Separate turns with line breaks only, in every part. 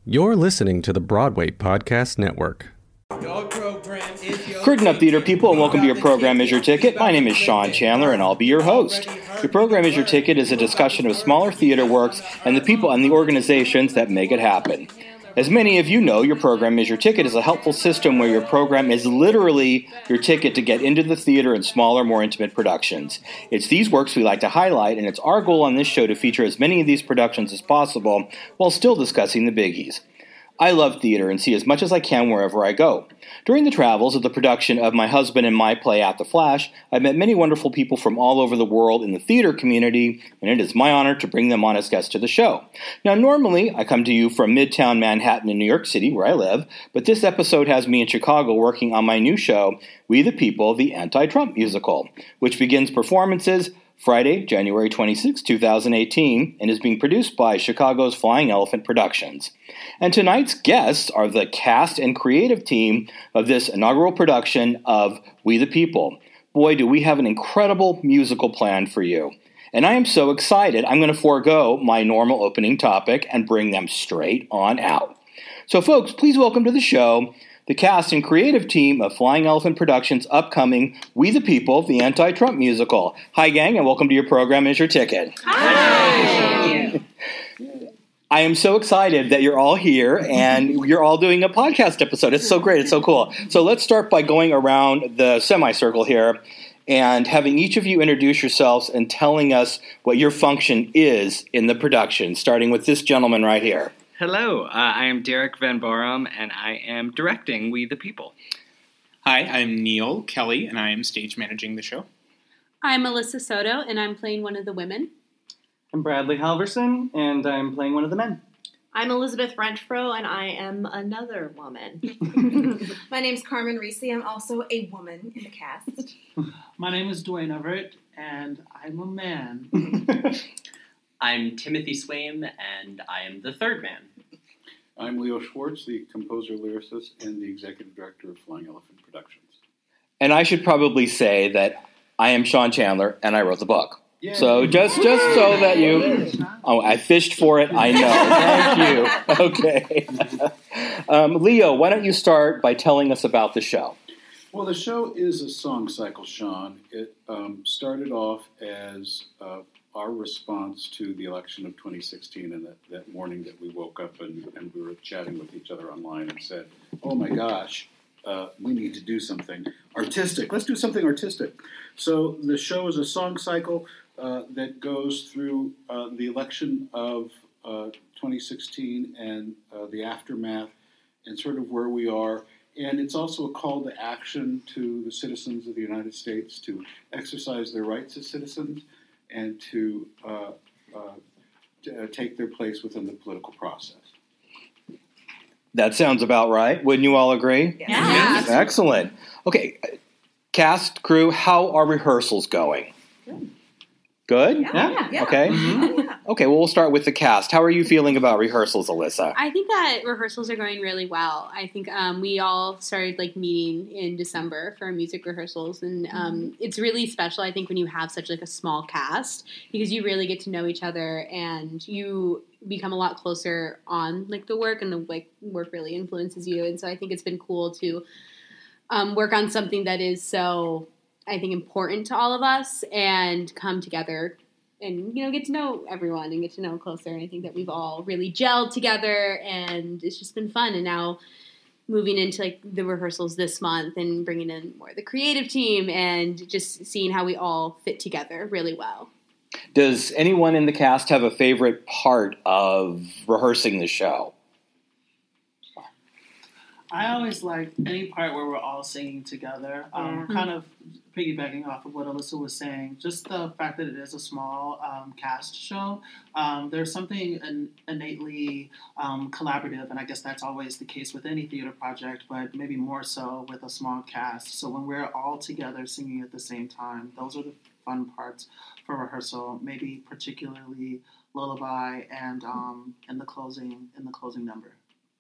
You're listening to the Broadway Podcast Network.
Curtain up, theater people, and welcome to Your Program Is Your Ticket. My name is Sean Chandler, and I'll be your host. Your Program Is Your Ticket is a discussion of smaller theater works and the people and the organizations that make it happen. As many of you know, Your Program Is Your Ticket is a helpful system where your program is literally your ticket to get into the theater in smaller, more intimate productions. It's these works we like to highlight, and it's our goal on this show to feature as many of these productions as possible while still discussing the biggies. I love theater and see as much as I can wherever I go. During the travels of the production of my husband and my play At the Flash, I've met many wonderful people from all over the world in the theater community, and it is my honor to bring them on as guests to the show. Now, normally, I come to you from Midtown Manhattan in New York City, where I live, but this episode has me in Chicago working on my new show, We the People, the Anti-Trump Musical, which begins performances Friday, January 26, 2018, and is being produced by Chicago's Flying Elephant Productions. And tonight's guests are the cast and creative team of this inaugural production of We the People. Boy, do we have an incredible musical plan for you. And I am so excited, I'm going to forego my normal opening topic and bring them straight on out. So folks, please welcome to the show the cast and creative team of Flying Elephant Productions' upcoming We the People, the Anti-Trump Musical. Hi, gang, and welcome to Your Program Is Your Ticket.
Hi!
I am so excited that you're all here and you're all doing a podcast episode. It's so great. It's so cool. So let's start by going around the semicircle here and having each of you introduce yourselves and telling us what your function is in the production, starting with this gentleman right here.
Hello, I am Derek Van Borum, and I am directing We the People.
Hi, I'm Neil Kelly, and I am stage managing the show.
I'm Melissa Soto, and I'm playing one of the women.
I'm Bradley Halverson, and I'm playing one of the men.
I'm Elizabeth Renfro, and I am another woman.
My name's Carmen Reese. I'm also a woman in the cast.
My name is Dwayne Everett, and I'm a man.
I'm Timothy Swaim, and I am the third man.
I'm Leo Schwartz, the composer, lyricist, and the executive director of Flying Elephant Productions.
And I should probably say that I am Sean Chandler, and I wrote the book.
Yay.
So just so that you... Oh, I fished for it, I know. Thank you. Okay. Leo, why don't you start by telling us about the show?
Well, the show is a song cycle, Sean. It started off as our response to the election of 2016, and that morning that we woke up and we were chatting with each other online and said, oh my gosh, we need to do something artistic. Let's do something artistic. So the show is a song cycle that goes through the election of 2016 and the aftermath and sort of where we are. And it's also a call to action to the citizens of the United States to exercise their rights as citizens and to take their place within the political process.
That sounds about right. Wouldn't you all agree?
Yeah.
Excellent. Okay, cast, crew, how are rehearsals going? Good?
Yeah.
Okay.
Mm-hmm.
Okay, well, we'll start with the cast. How are you feeling about rehearsals, Alyssa?
I think that rehearsals are going really well. I think we all started meeting in December for our music rehearsals, and it's really special, I think, when you have such a small cast, because you really get to know each other and you become a lot closer on the work, and the work really influences you. And so I think it's been cool to work on something that is so, I think, important to all of us and come together and, get to know everyone and get to know closer. And I think that we've all really gelled together, and it's just been fun. And now moving into the rehearsals this month and bringing in more of the creative team and just seeing how we all fit together really well.
Does anyone in the cast have a favorite part of rehearsing the show?
I always like any part where we're all singing together, kind of piggybacking off of what Alyssa was saying, just the fact that it is a small cast show. There's something innately collaborative, and I guess that's always the case with any theater project, but maybe more so with a small cast. So when we're all together singing at the same time, those are the fun parts for rehearsal, maybe particularly Lullaby and in the closing number.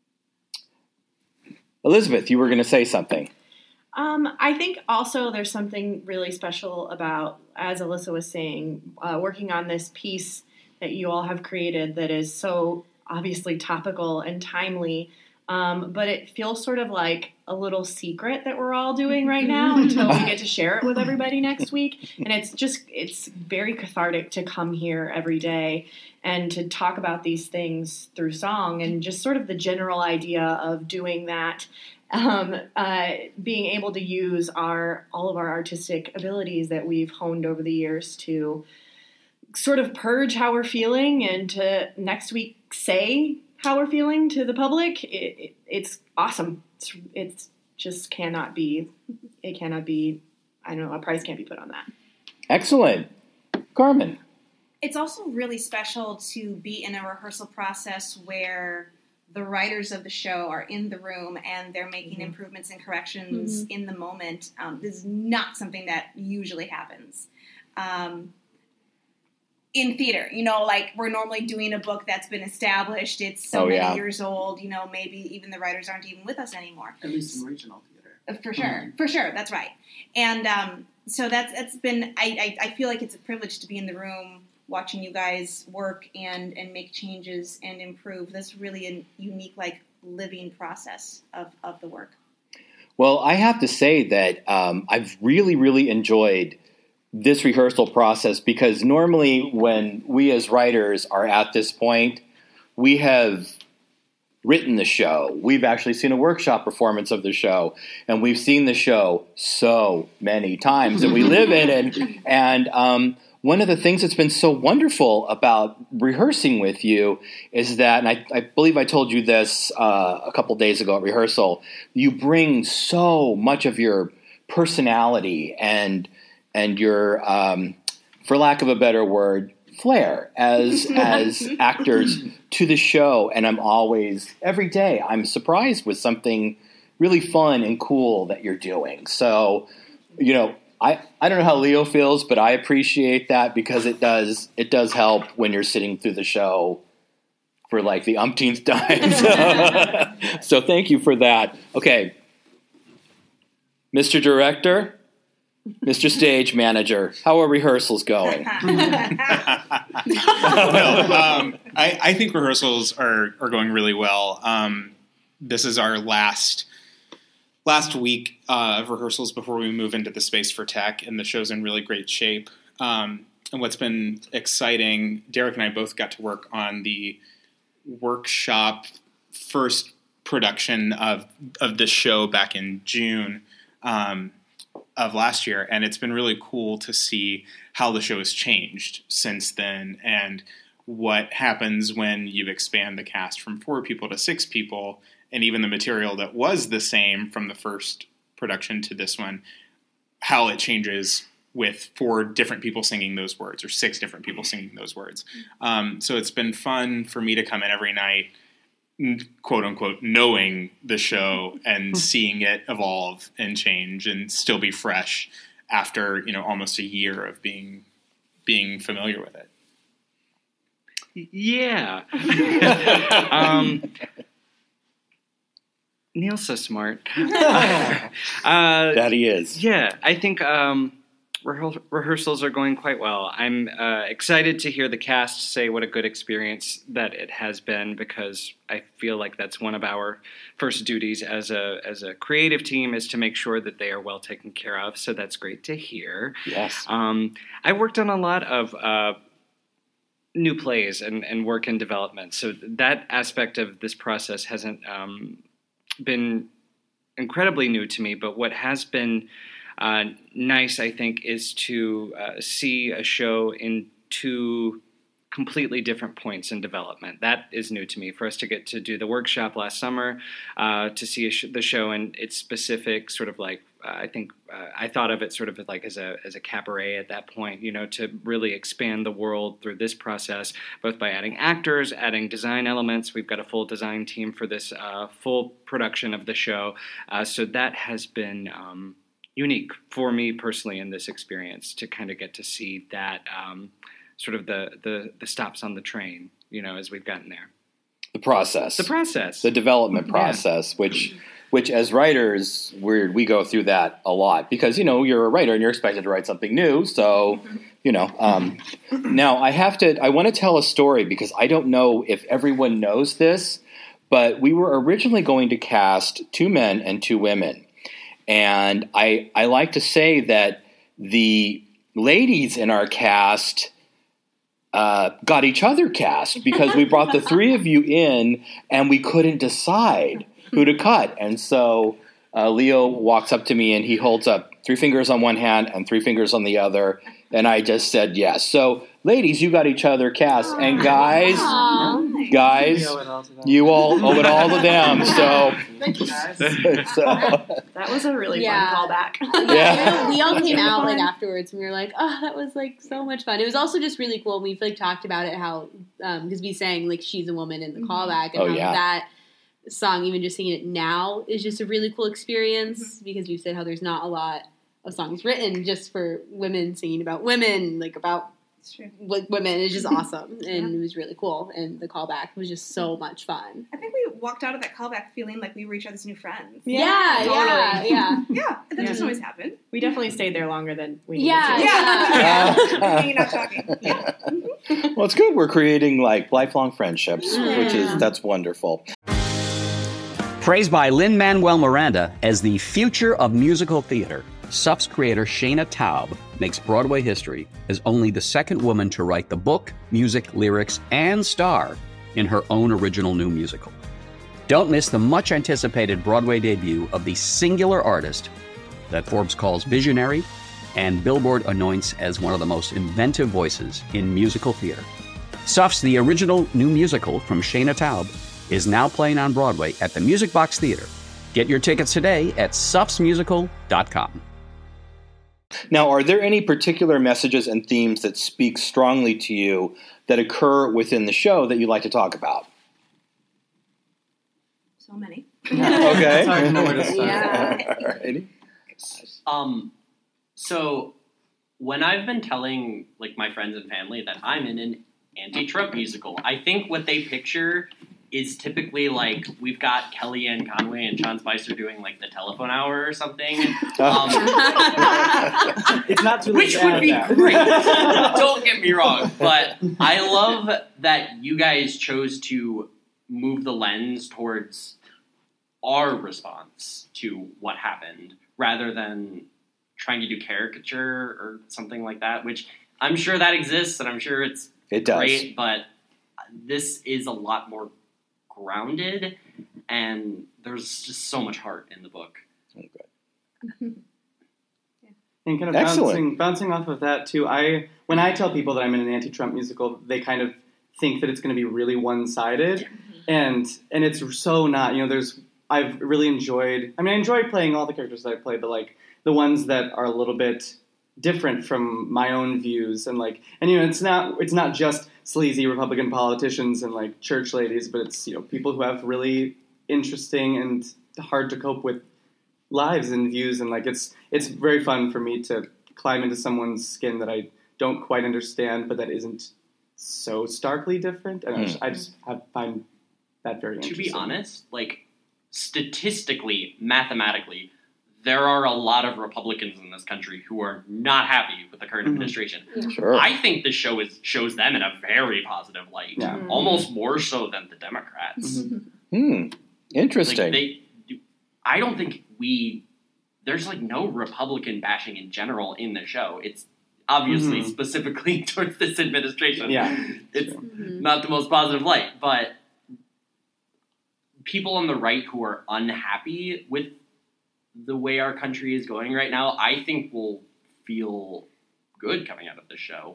Elizabeth, you were going to say something.
I think also there's something really special about, as Alyssa was saying, working on this piece that you all have created that is so obviously topical and timely. But it feels sort of like a little secret that we're all doing right now until we get to share it with everybody next week. And it's very cathartic to come here every day and to talk about these things through song, and just sort of the general idea of doing that, being able to use all of our artistic abilities that we've honed over the years to sort of purge how we're feeling and to next week say how we're feeling to the public. It's awesome. It's just cannot be, I don't know, a price can't be put on that.
Excellent. Carmen.
It's also really special to be in a rehearsal process where the writers of the show are in the room and they're making improvements and corrections in the moment. This is not something that usually happens. In theater, like we're normally doing a book that's been established. It's so many years old, maybe even the writers aren't even with us anymore.
At least in regional theater.
For sure. That's right. And so that's been, I feel like it's a privilege to be in the room watching you guys work and make changes and improve. That's really a unique, living process of the work.
Well, I have to say that I've really, really enjoyed this rehearsal process, because normally when we as writers are at this point, we have written the show. We've actually seen a workshop performance of the show, and we've seen the show so many times, and we live in it. And one of the things that's been so wonderful about rehearsing with you is that, and I believe I told you this a couple days ago at rehearsal, you bring so much of your personality and your, for lack of a better word, flair as actors to the show. And I'm always, every day, I'm surprised with something really fun and cool that you're doing. So, I don't know how Leo feels, but I appreciate that, because it does help when you're sitting through the show for the umpteenth time. So thank you for that. Okay. Mr. Director, Mr. Stage Manager, how are rehearsals going?
I think rehearsals are going really well. This is our last week of rehearsals before we move into the space for tech, and the show's in really great shape. And what's been exciting, Derek and I both got to work on the workshop first production of the show back in June of last year, and it's been really cool to see how the show has changed since then, and what happens when you expand the cast from 4 people to 6 people, and even the material that was the same from the first production to this one, how it changes with 4 different people singing those words, or 6 different people singing those words. So it's been fun for me to come in every night, quote unquote, knowing the show and seeing it evolve and change and still be fresh after, almost a year of being familiar with it.
Yeah. Neil's so smart.
That he is.
Yeah, I think rehearsals are going quite well. I'm excited to hear the cast say what a good experience that it has been, because I feel like that's one of our first duties as a creative team, is to make sure that they are well taken care of. So that's great to hear.
Yes.
I worked on a lot of new plays and work in development. So that aspect of this process hasn't been incredibly new to me. But what has been nice, I think, is to see a show in 2 completely different points in development. That is new to me. For us to get to do the workshop last summer, to see the show in its specific sort of I think I thought of it sort of as a cabaret at that point, to really expand the world through this process, both by adding actors, adding design elements. We've got a full design team for this full production of the show. So that has been unique for me personally in this experience, to kind of get to see that sort of the stops on the train, as we've gotten there.
The process. The development process, which as writers, we go through that a lot, because, you're a writer and you're expected to write something new. So Now I want to tell a story because I don't know if everyone knows this, but we were originally going to cast 2 men and 2 women. And I like to say that the ladies in our cast got each other cast because we brought the 3 of you in and we couldn't decide who to cut. And so Leo walks up to me and he holds up 3 fingers on one hand and 3 fingers on the other. And I just said yes. So ladies, you got each other cast. And guys, you all owe it all to them. So
thank you guys.
That was a really fun callback.
Yeah. We all came out like afterwards and we were like, oh, that was like so much fun. It was also just really cool. We like talked about it how because we sang like She's a Woman in the callback and how that song, even just singing it now, is just a really cool experience because we've said how there's not a lot of songs written just for women singing about women, like about women. It's just awesome, and it was really cool. And the callback was just so much fun.
I think we walked out of that callback feeling like we were each other's new friends.
Yeah.
That doesn't always happen.
We definitely stayed there longer than we needed
to. Hanging out talking.
Well, it's good. We're creating like lifelong friendships, that's wonderful.
Praised by Lin-Manuel Miranda as the future of musical theater, SUF's creator Shayna Taub makes Broadway history as only the second woman to write the book, music, lyrics, and star in her own original new musical. Don't miss the much-anticipated Broadway debut of the singular artist that Forbes calls visionary and Billboard anoints as one of the most inventive voices in musical theater. SUF's The Original New Musical from Shayna Taub is now playing on Broadway at the Music Box Theater. Get your tickets today at sufsmusical.com.
Now, are there any particular messages and themes that speak strongly to you that occur within the show that you'd like to talk about?
So many.
Okay.
It's hard to know where to start.
So when I've been telling like my friends and family that I'm in an anti-Trump musical, I think what they picture is typically like we've got Kellyanne Conway and Sean Spicer doing like the telephone hour or something.
It's not too late
which would be great. Don't get me wrong, but I love that you guys chose to move the lens towards our response to what happened rather than trying to do caricature or something like that, which I'm sure that exists and I'm sure it
does.
Great, but this is a lot more grounded, and there's just so much heart in the book.
And kind of bouncing off of that too, when I tell people that I'm in an anti-Trump musical, they kind of think that it's going to be really one-sided, and it's so not. I've really enjoyed. I enjoy playing all the characters that I play, but like the ones that are a little bit different from my own views, and it's not just sleazy Republican politicians and like church ladies, but it's people who have really interesting and hard to cope with lives and views, and like it's very fun for me to climb into someone's skin that I don't quite understand, but that isn't so starkly different, and I just find that very interesting.
To be honest, like statistically, mathematically, there are a lot of Republicans in this country who are not happy with the current administration.
Sure.
I think this show shows them in a very positive light, almost more so than the Democrats.
Interesting.
Like I don't think there's like no Republican bashing in general in the show. It's obviously specifically towards this administration.
Yeah,
it's not the most positive light, but people on the right who are unhappy with the way our country is going right now, I think will feel good coming out of this show.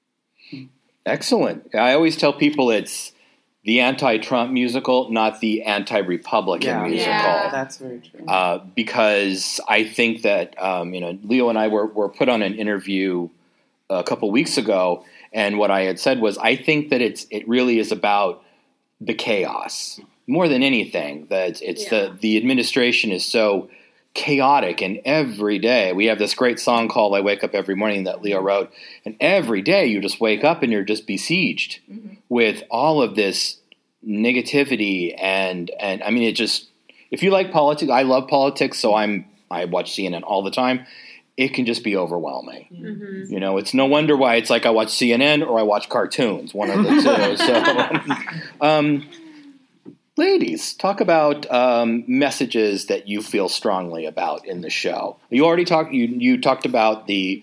Excellent. I always tell people it's the anti-Trump musical, not the anti-Republican musical.
Yeah, that's very true.
Because I think that Leo and I were put on an interview a couple weeks ago, and what I had said was I think that it really is about the chaos more than anything. That it's the administration is so chaotic, and every day we have this great song called I Wake Up Every Morning that Leo wrote, and every day you just wake up and you're just besieged with all of this negativity and I mean it just, if you like politics, I love politics, so I watch CNN all the time. it can just be overwhelming.
Mm-hmm.
You know, it's no wonder why it's like I watch CNN or I watch cartoons, one of the two. So, ladies, talk about messages that you feel strongly about in the show. You already talked. You talked about the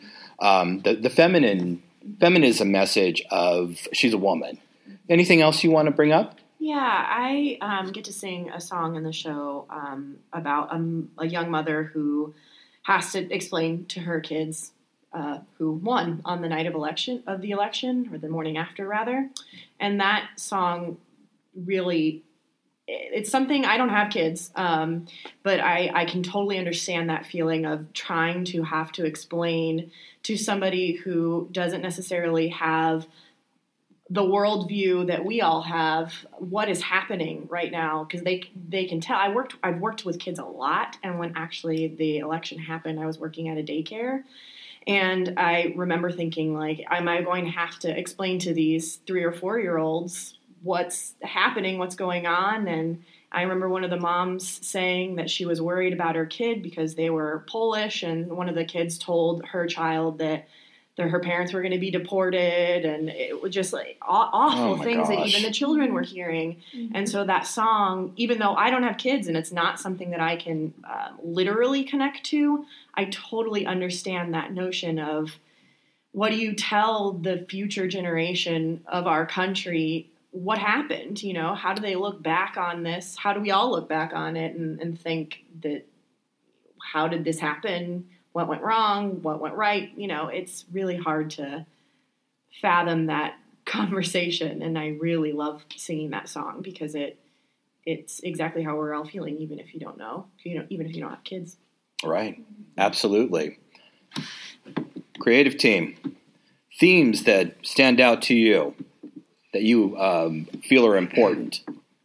feminism message of she's a woman. Anything else you want to bring up?
Yeah, I get to sing a song in the show about a young mother who has to explain to her kids who won on the night of the election, or the morning after, rather. And that song really, it's something, I don't have kids, but I can totally understand that feeling of trying to have to explain to somebody who doesn't necessarily have the worldview that we all have, what is happening right now, because they can tell. I've worked with kids a lot, and when actually the election happened, I was working at a daycare, and I remember thinking, like, am I going to have to explain to these 3 or 4-year-olds what's happening, what's going on? And I remember one of the moms saying that she was worried about her kid because they were Polish, and one of the kids told her child that her parents were going to be deported, and it was just like awful things that even the children were hearing. Mm-hmm. And so that song, even though I don't have kids and it's not something that I can literally connect to, I totally understand that notion of, what do you tell the future generation of our country? What happened? You know, how do they look back on this? How do we all look back on it and think that, how did this happen? What went wrong? What went right? You know, it's really hard to fathom that conversation. And I really love singing that song because it's exactly how we're all feeling, even if you don't know, even if you don't have kids.
Right. Absolutely. Creative team, themes that stand out to you, that you feel are important.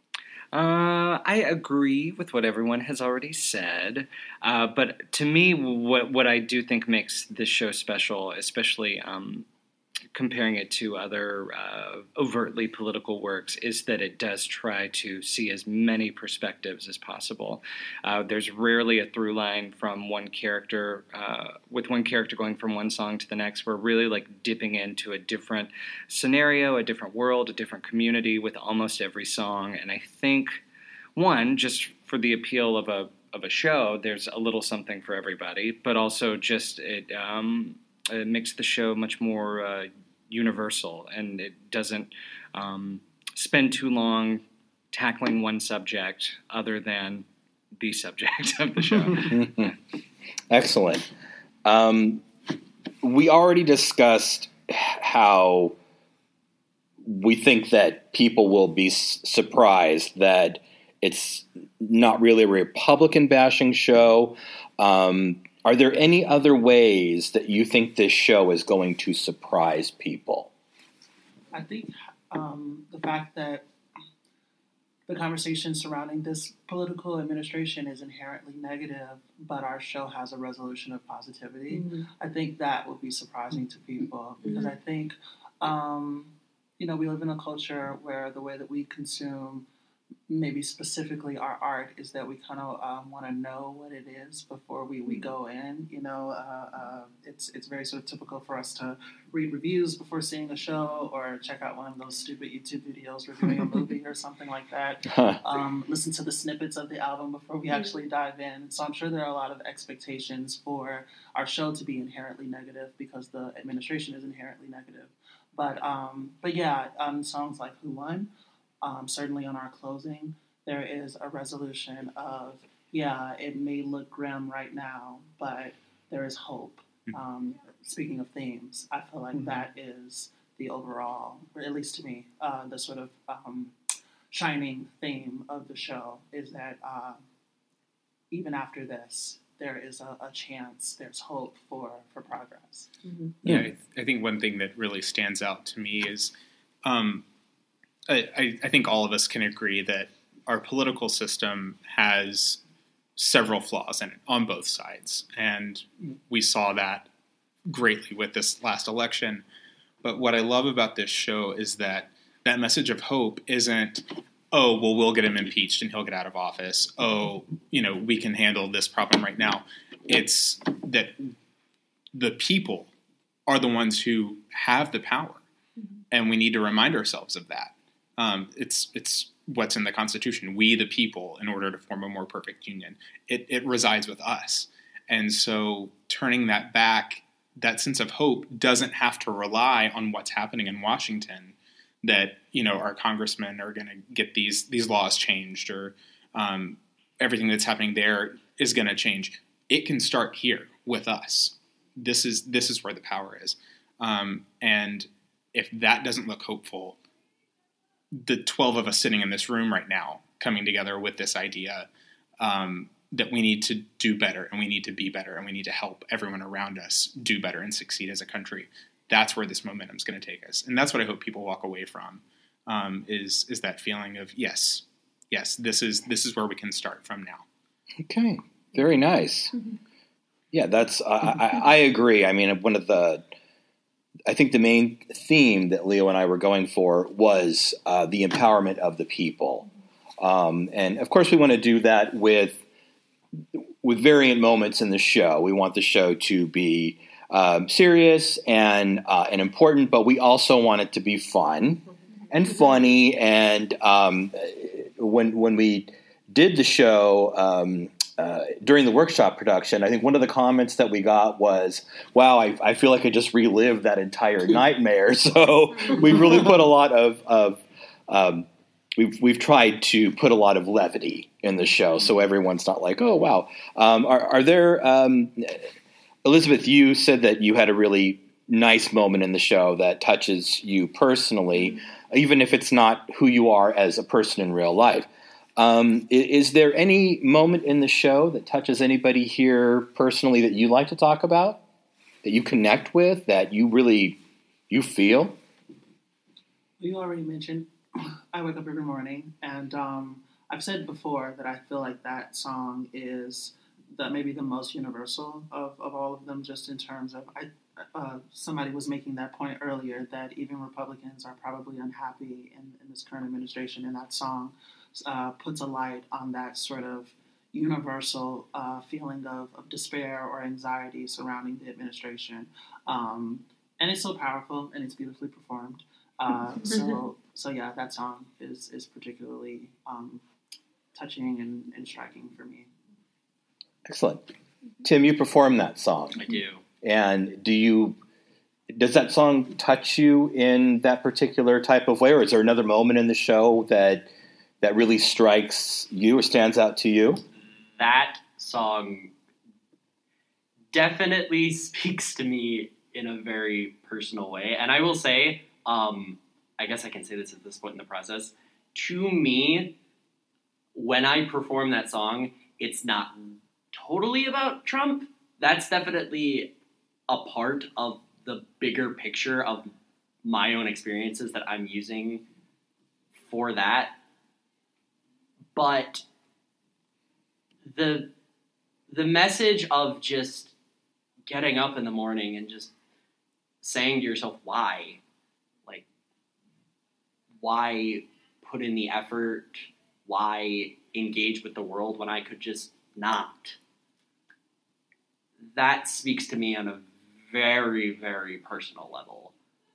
I agree with what everyone has already said, but to me, what I do think makes this show special, especially comparing it to other overtly political works, is that it does try to see as many perspectives as possible. There's rarely a through line from one character, with one character going from one song to the next. We're really like dipping into a different scenario, a different world, a different community with almost every song. And I think, one, just for the appeal of a show, there's a little something for everybody, but also just it makes the show much more universal, and it doesn't spend too long tackling one subject other than the subject of the show.
Excellent. We already discussed how we think that people will be surprised that it's not really a Republican bashing show. Are there any other ways that you think this show is going to surprise people?
I think the fact that the conversation surrounding this political administration is inherently negative, but our show has a resolution of positivity. Mm-hmm. I think that will be surprising to people because I think, we live in a culture where the way that we consume maybe specifically our art is that we kind of want to know what it is before we go in. It's very sort of typical for us to read reviews before seeing a show or check out one of those stupid YouTube videos reviewing a movie or something like that. Listen to the snippets of the album before we actually dive in. So I'm sure there are a lot of expectations for our show to be inherently negative because the administration is inherently negative. But yeah, on songs like Who Won? Certainly on our closing, there is a resolution of, it may look grim right now, but there is hope. Speaking of themes, I feel like that is the overall, or at least to me, the sort of shining theme of the show is that even after this, there is a chance, there's hope for progress. Mm-hmm.
Yeah, I think one thing that really stands out to me is I think all of us can agree that our political system has several flaws in it on both sides. And we saw that greatly with this last election. But what I love about this show is that message of hope isn't, oh, well, we'll get him impeached and he'll get out of office. Oh, we can handle this problem right now. It's that the people are the ones who have the power, and we need to remind ourselves of that. It's what's in the Constitution. We, the people, in order to form a more perfect union, it resides with us. And so turning that back, that sense of hope doesn't have to rely on what's happening in Washington, that, our congressmen are going to get these laws changed, or everything that's happening there is going to change. It can start here with us. This is where the power is. And if that doesn't look hopeful, the 12 of us sitting in this room right now coming together with this idea that we need to do better, and we need to be better, and we need to help everyone around us do better and succeed as a country, that's where this momentum is going to take us. And that's what I hope people walk away from, is that feeling of, yes, this is where we can start from now.
Okay. Very nice. Yeah, that's, I agree. I mean, I think the main theme that Leo and I were going for was the empowerment of the people. And of course we want to do that with variant moments in the show. We want the show to be serious and important, but we also want it to be fun and funny. And when we did the show during the workshop production, I think one of the comments that we got was, wow, I feel like I just relived that entire nightmare. So we really put a lot of we've tried to put a lot of levity in the show, so everyone's not like, oh, wow. Are there Elizabeth, you said that you had a really nice moment in the show that touches you personally, even if it's not who you are as a person in real life. Is there any moment in the show that touches anybody here personally that you like to talk about, that you connect with, that you feel?
You already mentioned I wake up every morning, and I've said before that I feel like that song is maybe the most universal of all of them, just in terms of, somebody was making that point earlier, that even Republicans are probably unhappy in this current administration, and that song puts a light on that sort of universal feeling of despair or anxiety surrounding the administration. And it's so powerful, and it's beautifully performed. So yeah, that song is particularly touching and striking for me.
Excellent. Tim, you perform that song.
I do.
And does that song touch you in that particular type of way, or is there another moment in the show that really strikes you or stands out to you?
That song definitely speaks to me in a very personal way. And I will say, I guess I can say this at this point in the process, to me, when I perform that song, it's not totally about Trump. That's definitely a part of the bigger picture of my own experiences that I'm using for that. But the message of just getting up in the morning and just saying to yourself, why? Like, why put in the effort? Why engage with the world when I could just not? That speaks to me on a very, very personal level.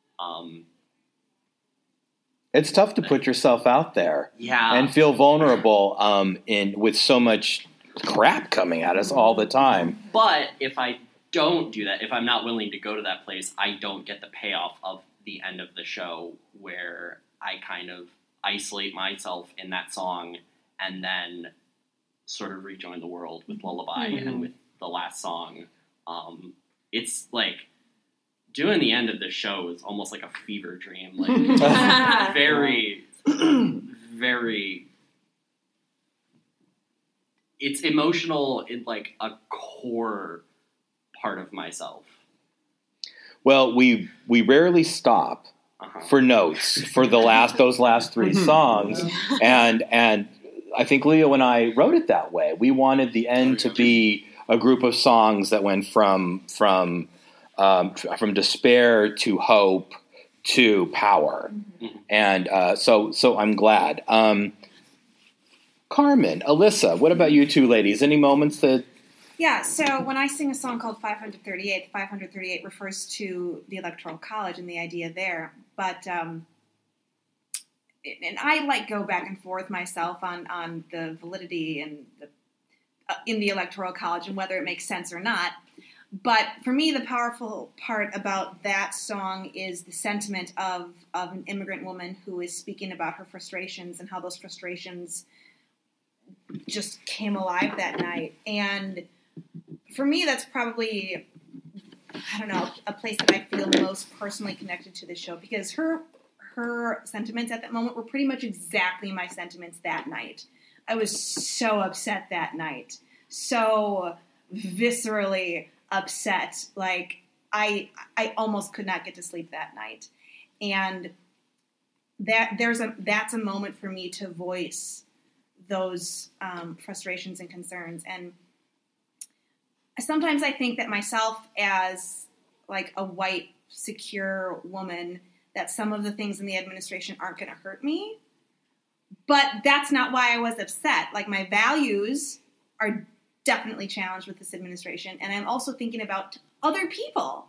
It's tough to put yourself out there,
yeah,
and feel vulnerable with so much crap coming at us all the time.
But if I don't do that, if I'm not willing to go to that place, I don't get the payoff of the end of the show where I kind of isolate myself in that song and then sort of rejoin the world with Lullaby and with the last song. It's like doing the end of the show is almost like a fever dream. Like very, very. It's emotional in like a core part of myself.
Well, we rarely stop for notes for those last three songs, and I think Leo and I wrote it that way. We wanted the end to be a group of songs that went from despair to hope to power, and so I'm glad. Carmen, Alyssa, what about you two ladies? Any moments that
Yeah, so when I sing a song called 538, 538 refers to the Electoral College and the idea there. But, and I go back and forth myself on the validity and in the Electoral College and whether it makes sense or not. But for me, the powerful part about that song is the sentiment of an immigrant woman who is speaking about her frustrations and how those frustrations just came alive that night. And for me, that's probably, I don't know, a place that I feel most personally connected to the show, because her sentiments at that moment were pretty much exactly my sentiments that night. I was so upset that night, so viscerally upset. Like, I almost could not get to sleep that night. And that's a moment for me to voice those frustrations and concerns. And sometimes I think that myself as like a white, secure woman, that some of the things in the administration aren't going to hurt me. But that's not why I was upset. Like, my values are definitely challenged with this administration. And I'm also thinking about other people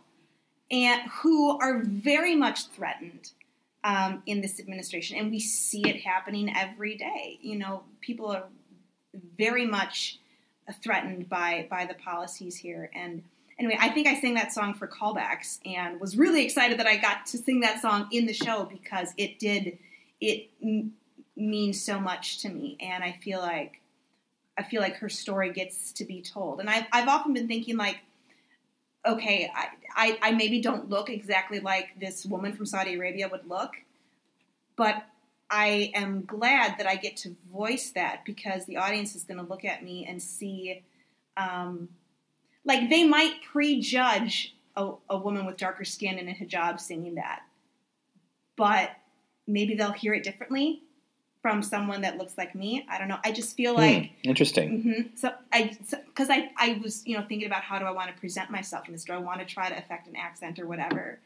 who are very much threatened in this administration. And we see it happening every day. You know, people are very much threatened by the policies here. And anyway, I think I sang that song for callbacks and was really excited that I got to sing that song in the show, because it means so much to me. And I feel like her story gets to be told. And I've often been thinking, like, okay, I maybe don't look exactly like this woman from Saudi Arabia would look, but I am glad that I get to voice that, because the audience is going to look at me and see, like, they might prejudge a woman with darker skin and a hijab singing that, but maybe they'll hear it differently from someone that looks like me. I don't know. I just feel like
interesting.
Mm-hmm. So because I was thinking about, how do I want to present myself in this? Do I want to try to affect an accent or whatever?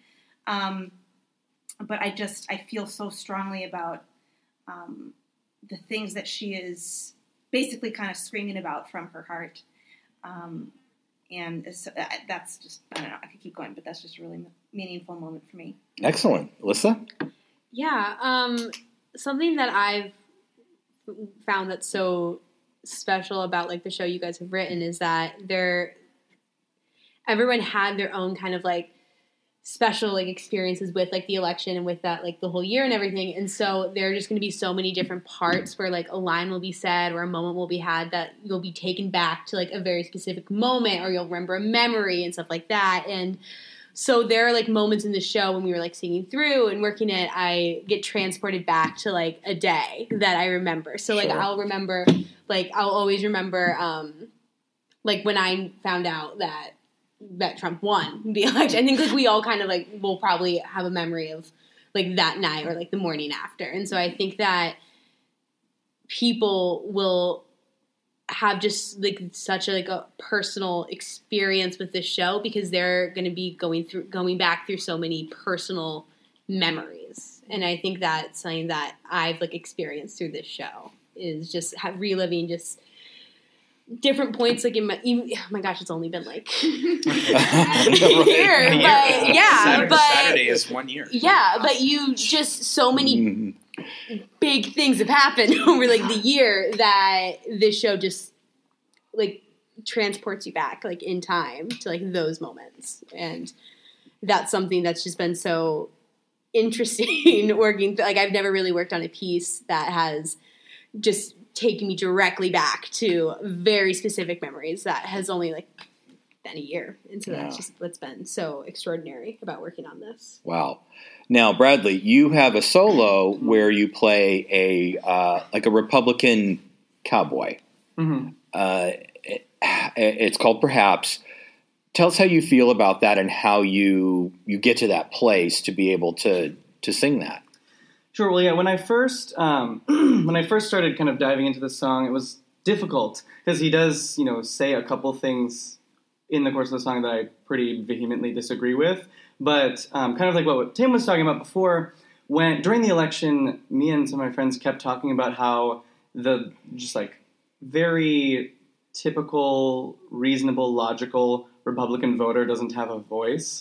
But I feel so strongly about the things that she is basically kind of screaming about from her heart. And so that's just, I don't know, I could keep going, but that's just a really meaningful moment for me.
Excellent. Alyssa?
Yeah. Something that I've found that's so special about, like, the show you guys have written is that everyone had their own kind of, like, special, like, experiences with, like, the election and with that, like, the whole year and everything. And so there are just going to be so many different parts where, like, a line will be said or a moment will be had that you'll be taken back to, like, a very specific moment, or you'll remember a memory and stuff like that. And so there are, like, moments in the show when we were, like, singing through and working it, I get transported back to, like, a day that I remember. So, like,
Sure.
I'll always remember, like, when I found out that Trump won the election. I think, like, we all kind of, like, will probably have a memory of, like, that night or, like, the morning after. And so I think that people will have just, like, such a, like, a personal experience with this show, because they're going to be going back through so many personal memories. And I think that's something that I've, like, experienced through this show, is just reliving just different points, like, oh my gosh, it's only been like a year, but yeah,
Saturday is 1 year.
Yeah, but you just, so many big things have happened over, like, the year, that this show just, like, transports you back, like, in time to, like, those moments. And that's something that's just been so interesting working. Like, I've never really worked on a piece that has just taking me directly back to very specific memories that has only, like, been a year. And so that's just what's been so extraordinary about working on this.
Wow. Now, Bradley, you have a solo where you play a Republican cowboy.
Mm-hmm.
It's called Perhaps. Tell us how you feel about that and how you get to that place to be able to sing that.
Sure. Well, yeah. When I first started kind of diving into the song, it was difficult because he does, say a couple things in the course of the song that I pretty vehemently disagree with. But kind of like what Tim was talking about before, during the election, me and some of my friends kept talking about how the just, like, very typical, reasonable, logical Republican voter doesn't have a voice.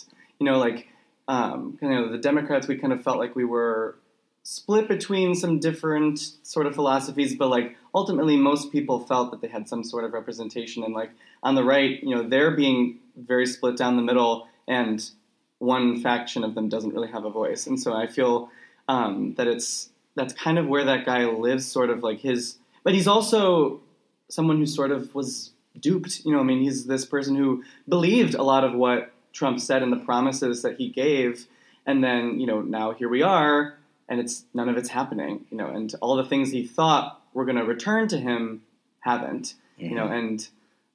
The Democrats, we kind of felt like we were split between some different sort of philosophies, but like ultimately most people felt that they had some sort of representation. And like on the right, they're being very split down the middle, and one faction of them doesn't really have a voice. And so I feel that's kind of where that guy lives, sort of like but he's also someone who sort of was duped. He's this person who believed a lot of what Trump said and the promises that he gave. And then, now here we are, and none of it's happening, and all the things he thought were going to return to him haven't, and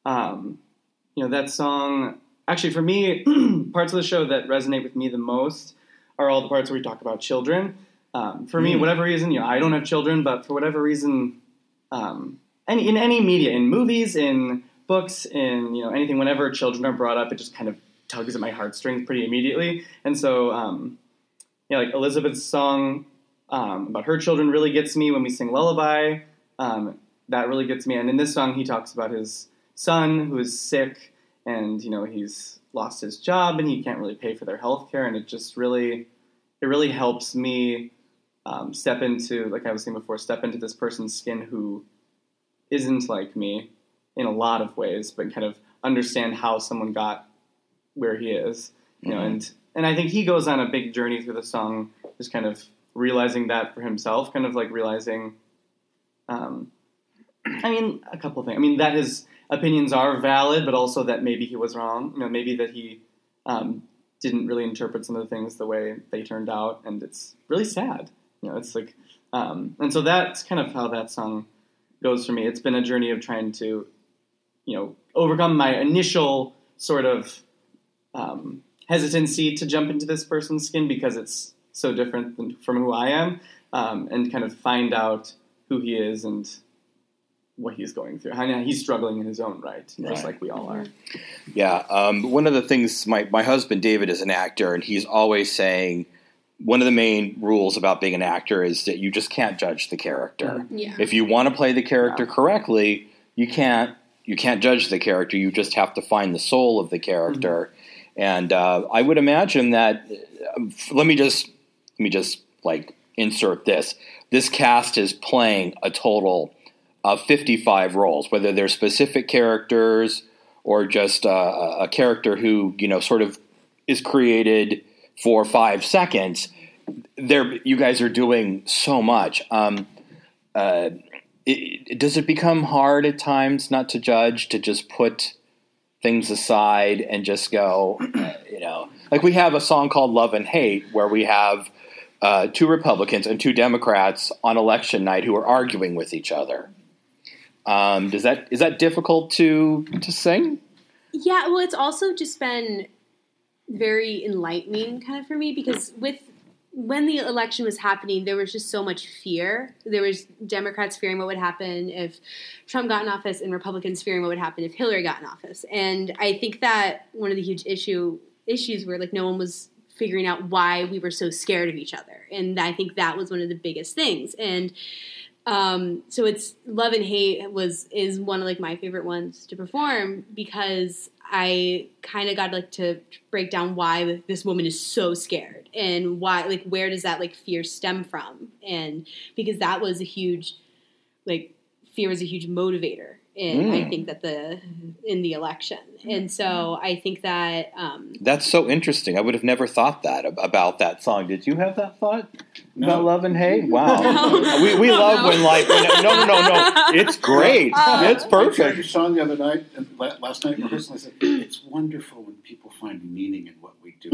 that song, actually for me, parts of the show that resonate with me the most are all the parts where we talk about children. For me, whatever reason, I don't have children, but for whatever reason, in any media, in movies, in books, in, anything, whenever children are brought up, it just kind of tugs at my heartstrings pretty immediately. And so, like Elizabeth's song about her children really gets me when we sing Lullaby. That really gets me. And in this song, he talks about his son who is sick, and, he's lost his job and he can't really pay for their health care. And it just really helps me step into, like I was saying before, step into this person's skin who isn't like me in a lot of ways, but kind of understand how someone got where he is, and I think he goes on a big journey through the song, just kind of realizing that for himself, kind of like realizing, a couple of things. That his opinions are valid, but also that maybe he was wrong, maybe that he didn't really interpret some of the things the way they turned out, and it's really sad, it's like, and so that's kind of how that song goes for me. It's been a journey of trying to, overcome my initial sort of hesitancy to jump into this person's skin because it's so different from who I am, and kind of find out who he is and what he's going through. He's struggling in his own right, just like we all are.
Yeah. One of the things, my husband David is an actor, and he's always saying one of the main rules about being an actor is that you just can't judge the character.
Yeah.
If you want to play the character correctly, you can't judge the character. You just have to find the soul of the character. And I would imagine that. Let me just like insert this. This cast is playing a total of 55 roles, whether they're specific characters or just a character who sort of is created for 5 seconds. You guys are doing so much. Does it become hard at times not to judge, to just put things aside and just go, like we have a song called Love and Hate where we have 2 Republicans and 2 Democrats on election night who are arguing with each other. Is that difficult to sing?
Yeah, well, it's also just been very enlightening kind of for me because when the election was happening, there was just so much fear. There was Democrats fearing what would happen if Trump got in office and Republicans fearing what would happen if Hillary got in office. And I think that one of the huge issues were like no one was figuring out why we were so scared of each other. And I think that was one of the biggest things. And so it's Love and Hate is one of like my favorite ones to perform because I kind of got like to break down why this woman is so scared and why, like, where does that like fear stem from? And because that was a huge, like, fear was a huge motivator I think that in the election. And so I think that
that's so interesting. I would have never thought that about that song. Did you have that thought about Love and Hate? Wow. We love when like no. It's great. It's perfect.
I saw the other night and last night in rehearsal. I said it's wonderful when people find meaning in what we do.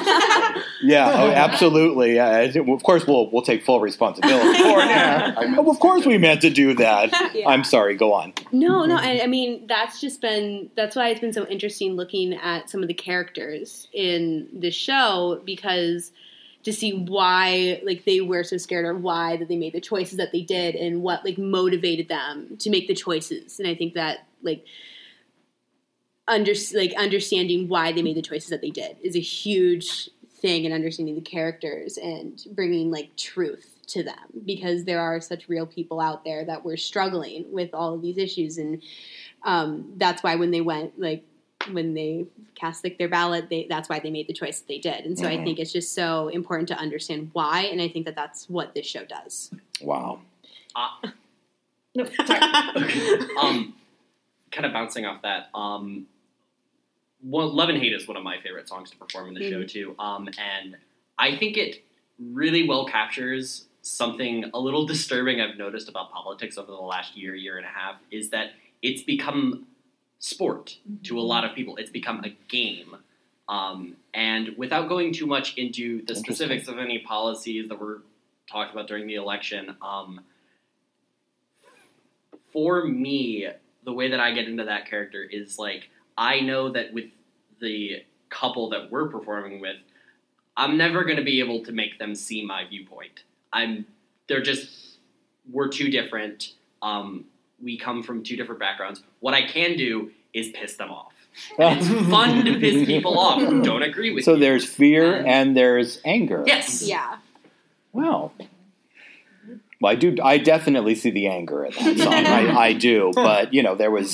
Yeah, absolutely. Of course, we'll take full responsibility for it. Of course, we meant to do that. Yeah. I'm sorry. Go on.
No. I mean, that's why it's been so interesting looking at some of the characters in this show because to see why like they were so scared or why that they made the choices that they did and what like motivated them to make the choices. And I think that like understanding why they made the choices that they did is a huge thing in understanding the characters and bringing like truth to them, because there are such real people out there that were struggling with all of these issues. And that's why when they cast their ballot, that's why they made the choice that they did. And so I think it's just so important to understand why, and I think that's what this show does.
Wow.
No, sorry.
Kind of bouncing off that. Love and Hate is one of my favorite songs to perform in the show too. And I think it really well captures something a little disturbing I've noticed about politics over the last year and a half, is that it's become sport to a lot of people. It's become a game. And without going too much into the specifics of any policies that were talked about during the election, for me, the way that I get into that character is like, I know that with the couple that we're performing with, I'm never going to be able to make them see my viewpoint. We're too different. We come from two different backgrounds. What I can do is piss them off. And it's fun to piss people off who don't agree with you.
So there's fear and there's anger.
Yes.
Yeah.
Wow. Well, I definitely see the anger in that song. I do. But, you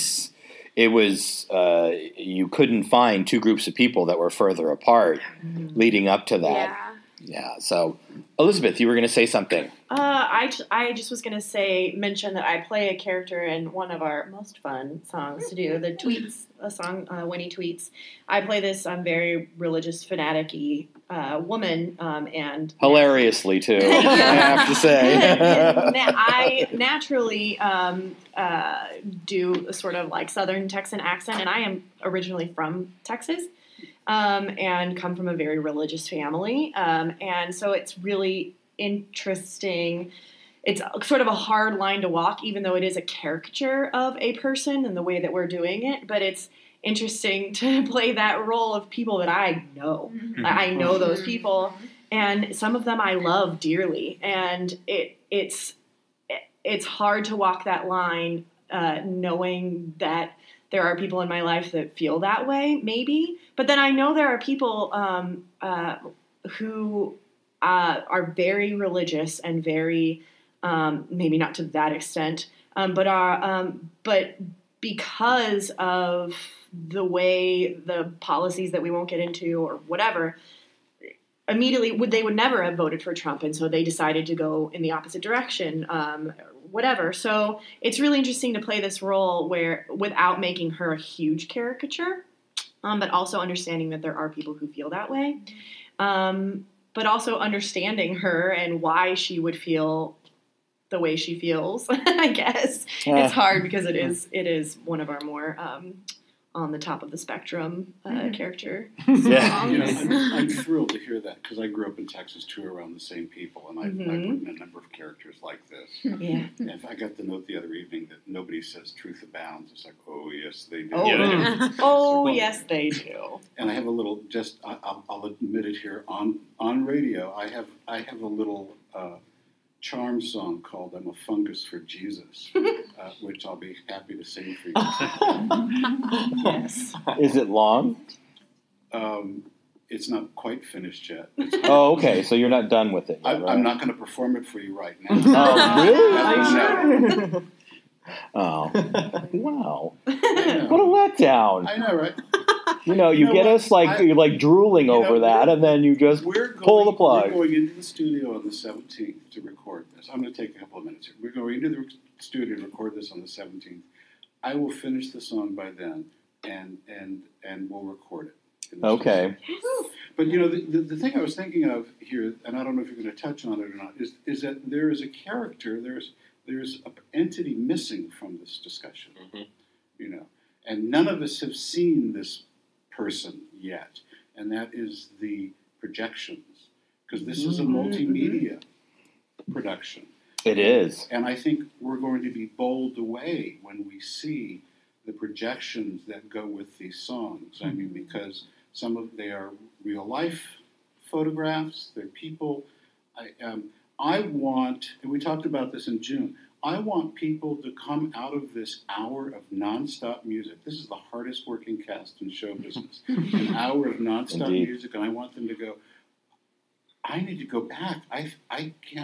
couldn't find two groups of people that were further apart leading up to that. Yeah. So, Elizabeth, you were going to say something.
I just was going to mention that I play a character in one of our most fun songs to do, the Tweets, a song, Winnie Tweets. I play this very religious, fanatic-y woman. And
hilariously, too, I have to say.
I naturally do a sort of like Southern Texan accent, and I am originally from Texas. And come from a very religious family. And so it's really interesting. It's sort of a hard line to walk, even though it is a caricature of a person and the way that we're doing it. But it's interesting to play that role of people that I know. I know those people, and some of them I love dearly. And it's hard to walk that line, knowing that there are people in my life that feel that way, maybe. But then I know there are people who are very religious and very, maybe not to that extent, but because of the way the policies that we won't get into or whatever, immediately they would never have voted for Trump, and so they decided to go in the opposite direction. Whatever. So it's really interesting to play this role without making her a huge caricature, but also understanding that there are people who feel that way, but also understanding her and why she would feel the way she feels. I guess it's hard because it is one of our more on the top of the spectrum character.
I'm thrilled to hear that, because I grew up in Texas too, around the same people, and I've written a number of characters like this.
Yeah.
And if I got the note the other evening that nobody says truth abounds, it's like, oh yes they do.
Yes they do.
And I have a little, I'll admit it here on radio. I have a little charm song called "I'm a Fungus for Jesus," which I'll be happy to sing for you.
Yes.
Is it long?
It's not quite finished yet.
Okay. So you're not done with it yet, right?
I'm not going to perform it for you right now.
Oh, really?
No.
Oh, wow. What a letdown.
I know, right?
You get us you're like drooling over that, and then you just pull the plug.
We're going into the studio on the 17th to record this. I'm going to take a couple of minutes here. We're going into the studio to record this on the 17th. I will finish the song by then, and we'll record it.
Okay.
But the thing I was thinking of here, and I don't know if you're going to touch on it or not, is that there is a character, there's an entity missing from this discussion. And none of us have seen this person yet, and that is the projections, because this is a multimedia production.
It is.
And I think we're going to be bowled away when we see the projections that go with these songs. I mean, because they are real life photographs, they're people. I want, and we talked about this in June, I want people to come out of this hour of nonstop music. This is the hardest working cast in show business. An hour of nonstop music, and I want them to go, I need to go back. I can't,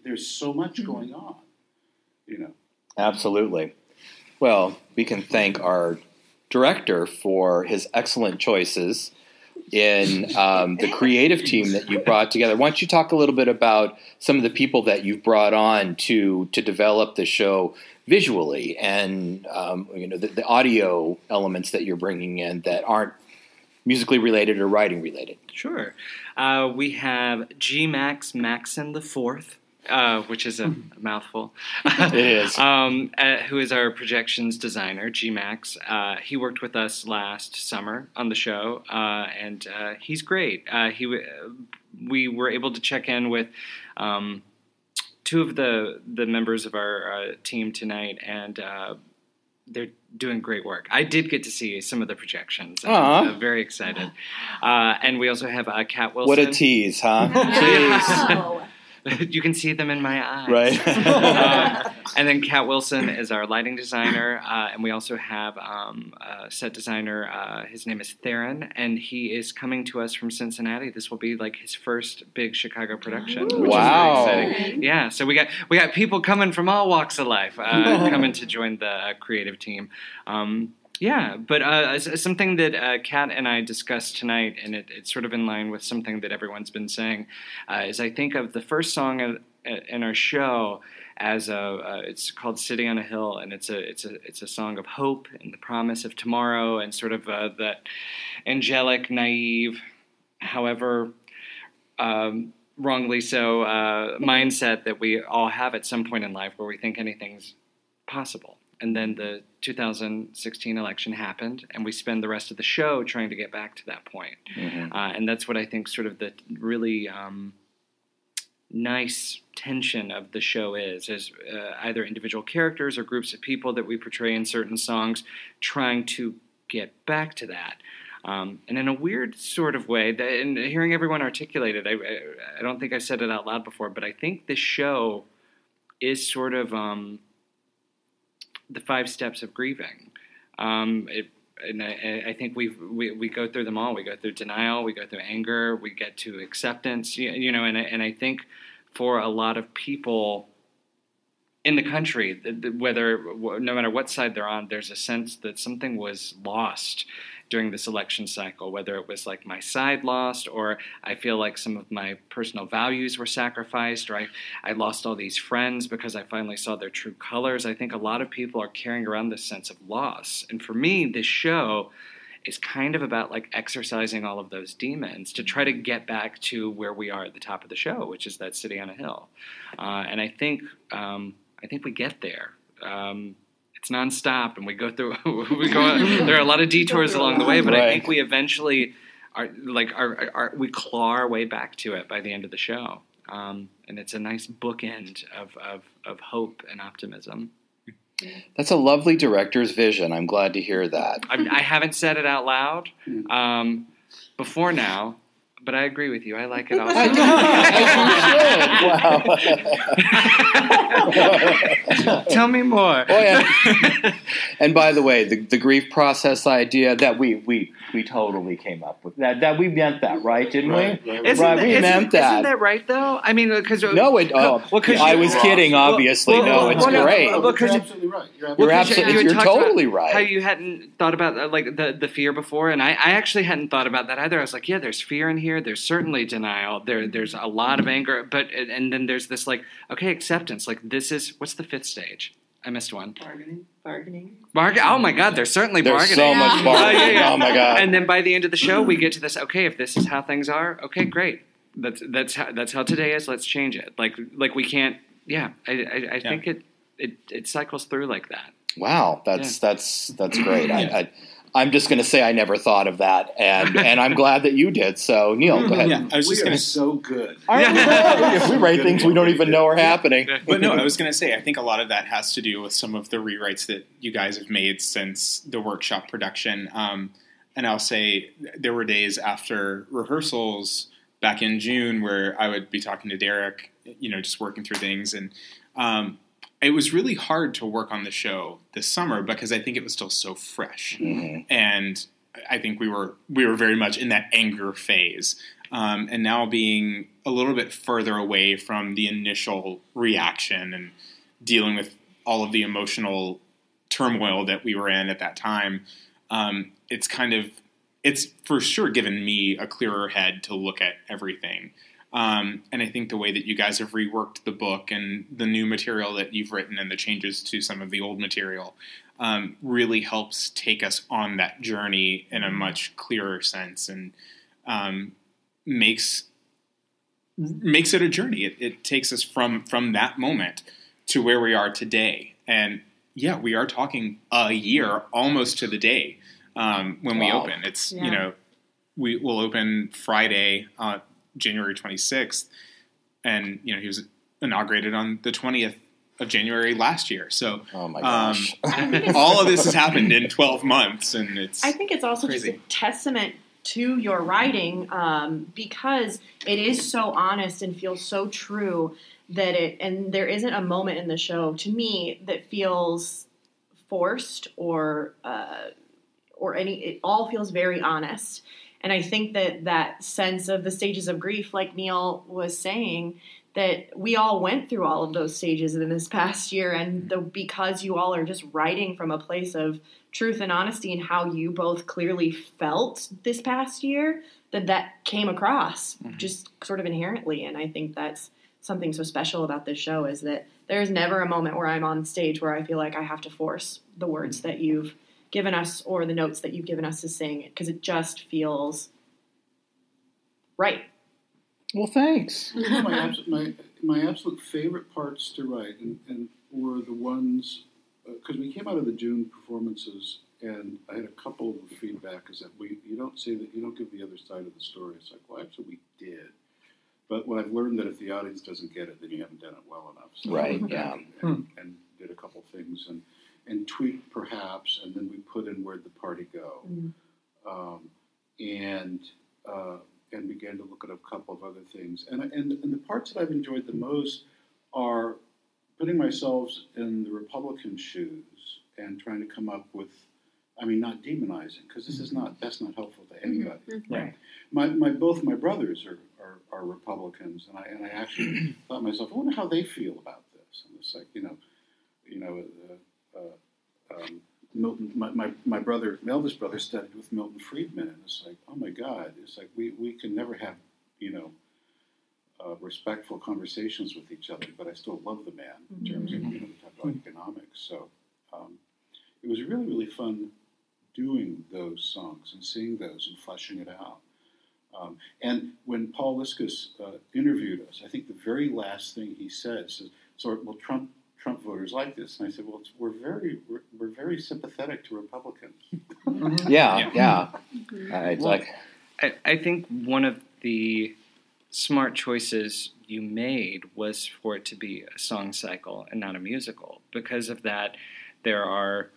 there's so much going on,
Absolutely. Well, we can thank our director for his excellent choices in the creative team that you brought together. Why don't you talk a little bit about some of the people that you've brought on to develop the show visually and the audio elements that you're bringing in that aren't musically related or writing related?
Sure. We have G. Max Maxon the Fourth, which is a mouthful.
It is.
Who is our projections designer, G. Max. He worked with us last summer on the show, and he's great. We were able to check in with two of the members of our team tonight, and they're doing great work. I did get to see some of the projections. I'm very excited. And we also have Kat Wilson.
What a tease, huh? Jeez.
You can see them in my eyes.
Right.
And then Kat Wilson is our lighting designer. And we also have a set designer. His name is Theron, and he is coming to us from Cincinnati. This will be like his first big Chicago production. Which
wow.
is very exciting. Yeah, so we got people coming from all walks of life coming to join the creative team. But something that Kat and I discussed tonight, and it's sort of in line with something that everyone's been saying, is I think of the first song in our show as it's called "City on a Hill," and it's a song of hope and the promise of tomorrow, and sort of that angelic, naive, however wrongly so, mindset that we all have at some point in life where we think anything's possible. And then the 2016 election happened, and we spend the rest of the show trying to get back to that point. Mm-hmm. And that's what I think sort of the really nice tension of the show is either individual characters or groups of people that we portray in certain songs trying to get back to that. And in a weird sort of way, and hearing everyone articulate it, I don't think I said it out loud before, but I think this show is sort of the 5 steps of grieving. And I think we go through them all. We go through denial, we go through anger, we get to acceptance. And I think for a lot of people in the country, no matter what side they're on, there's a sense that something was lost during this election cycle, whether it was like my side lost, or I feel like some of my personal values were sacrificed, or I lost all these friends because I finally saw their true colors. I think a lot of people are carrying around this sense of loss. And for me, this show is kind of about like exercising all of those demons to try to get back to where we are at the top of the show, which is that city on a hill. And I think we get there. It's nonstop, and we go through. There are a lot of detours along the way, but I think we eventually we claw our way back to it by the end of the show, and it's a nice bookend of hope and optimism.
That's a lovely director's vision. I'm glad to hear that.
I haven't said it out loud before now. But I agree with you. I like it also. Wow. Tell me more.
Oh, yeah. And by the way, the grief process idea that we totally came up with that we meant that, right? Didn't we?
Right. We meant that. Isn't that right though? I mean, because
I was kidding. Obviously, it's great.
You're absolutely right.
You're totally right.
How you hadn't thought about like the fear before, and I actually hadn't thought about that either. I was like, yeah, there's fear in here. There's certainly denial. There's a lot of anger, and then there's this like, okay, acceptance. Like what's the 5th stage? I missed one.
Bargaining.
Oh my God, there's certainly bargaining.
There's so much bargaining. Oh my God.
And then by the end of the show, we get to this. Okay, if this is how things are, okay, great. That's how today is. Let's change it. Like we can't. Yeah, I think it cycles through like that.
Wow, that's great. I'm just going to say I never thought of that, and I'm glad that you did. So, Neil, go ahead.
Yeah, I was just going to
so good.
We write things we don't even know are happening.
But no, I was going to say I think a lot of that has to do with some of the rewrites that you guys have made since the workshop production. And I'll say there were days after rehearsals back in June where I would be talking to Derek, just working through things, and it was really hard to work on the show this summer because I think it was still so fresh. Mm-hmm. And I think we were very much in that anger phase. And now being a little bit further away from the initial reaction and dealing with all of the emotional turmoil that we were in at that time, it's for sure given me a clearer head to look at everything. And I think the way that you guys have reworked the book and the new material that you've written and the changes to some of the old material really helps take us on that journey in a much clearer sense, and makes it a journey. It takes us from that moment to where we are today. And yeah, we are talking a year almost to the day when we open. It's, we will open Friday, January 26th. And, he was inaugurated on the 20th of January last year. So
oh my gosh.
All of this has happened in 12 months, and
I think it's also
crazy.
just a testament to your writing, because it is so honest and feels so true and there isn't a moment in the show to me that feels forced or it all feels very honest. And I think that sense of the stages of grief, like Neil was saying, that we all went through all of those stages in this past year, and because you all are just writing from a place of truth and honesty and how you both clearly felt this past year, that came across just sort of inherently. And I think that's something so special about this show, is that there's never a moment where I'm on stage where I feel like I have to force the words that you've given us or the notes that you've given us to sing, because it just feels right.
Well, thanks.
My absolute favorite parts to write and were the ones, because we came out of the June performances, and I had a couple of feedback is that you don't say that, you don't give the other side of the story. It's like, well, actually we did. But what I've learned that if the audience doesn't get it, then you haven't done it well enough. So
right,
I went
yeah.
back and did a couple things and tweaked perhaps, and then we put in Where'd the Party Go? And began to look at a couple of other things. And the parts that I've enjoyed the most are putting myself in the Republican shoes and trying to come up with, not demonizing, because that's not helpful to anybody.
Right.
Both my brothers are Republicans, and I actually thought to myself, I wonder how they feel about this. And it's like, Milton, my eldest brother studied with Milton Friedman, and it's like, oh my God, it's like we can never have, respectful conversations with each other, but I still love the man in terms of, we talk about economics. So it was really, really fun doing those songs and seeing those and fleshing it out. And when Paul Liskus interviewed us, I think the very last thing he said is, Trump voters like this, and I said, well, we're very sympathetic to Republicans.
Yeah.
I think one of the smart choices you made was for it to be a song cycle and not a musical. Because of that, there are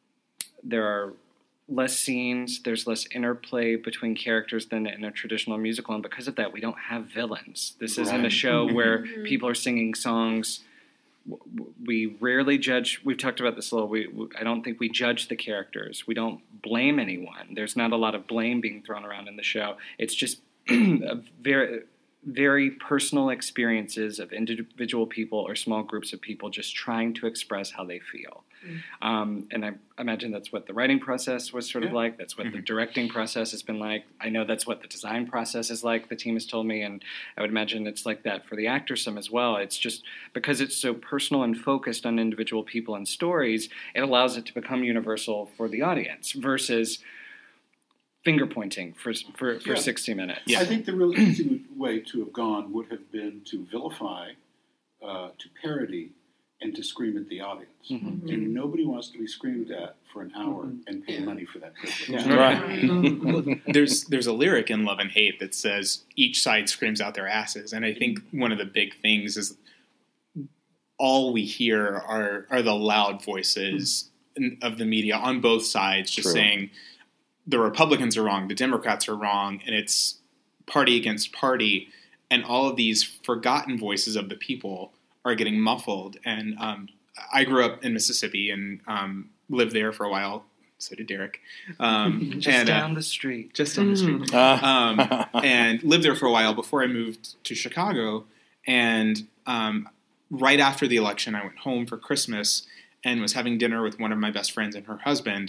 less scenes, there's less interplay between characters than in a traditional musical, and because of that, we don't have villains. This isn't a show where people are singing songs. We rarely judge. We've talked about this a little. I don't think we judge the characters. We don't blame anyone. There's not a lot of blame being thrown around in the show. It's just very, very personal experiences of individual people or small groups of people just trying to express how they feel. And I imagine that's what the writing process was sort of like. That's what the directing process has been like. I know that's what the design process is like, the team has told me, and I would imagine it's like that for the actors some as well. It's just because it's so personal and focused on individual people and stories, it allows it to become universal for the audience versus finger pointing for 60 minutes.
Yeah. I think the really easy way to have gone would have been to vilify, to parody, and to scream at the audience. And nobody wants to be screamed at for an hour and pay money for that privilege.
Right. There's a lyric in Love and Hate that says each side screams out their asses, and I think one of the big things is all we hear are the loud voices of the media on both sides just saying the Republicans are wrong, the Democrats are wrong, and it's party against party, and all of these forgotten voices of the people are getting muffled. And I grew up in Mississippi and lived there for a while, So did Derek.
Just down the street.
Just down the street. And lived there for a while before I moved to Chicago. And right after the election, I went home for Christmas and was having dinner with one of my best friends and her husband.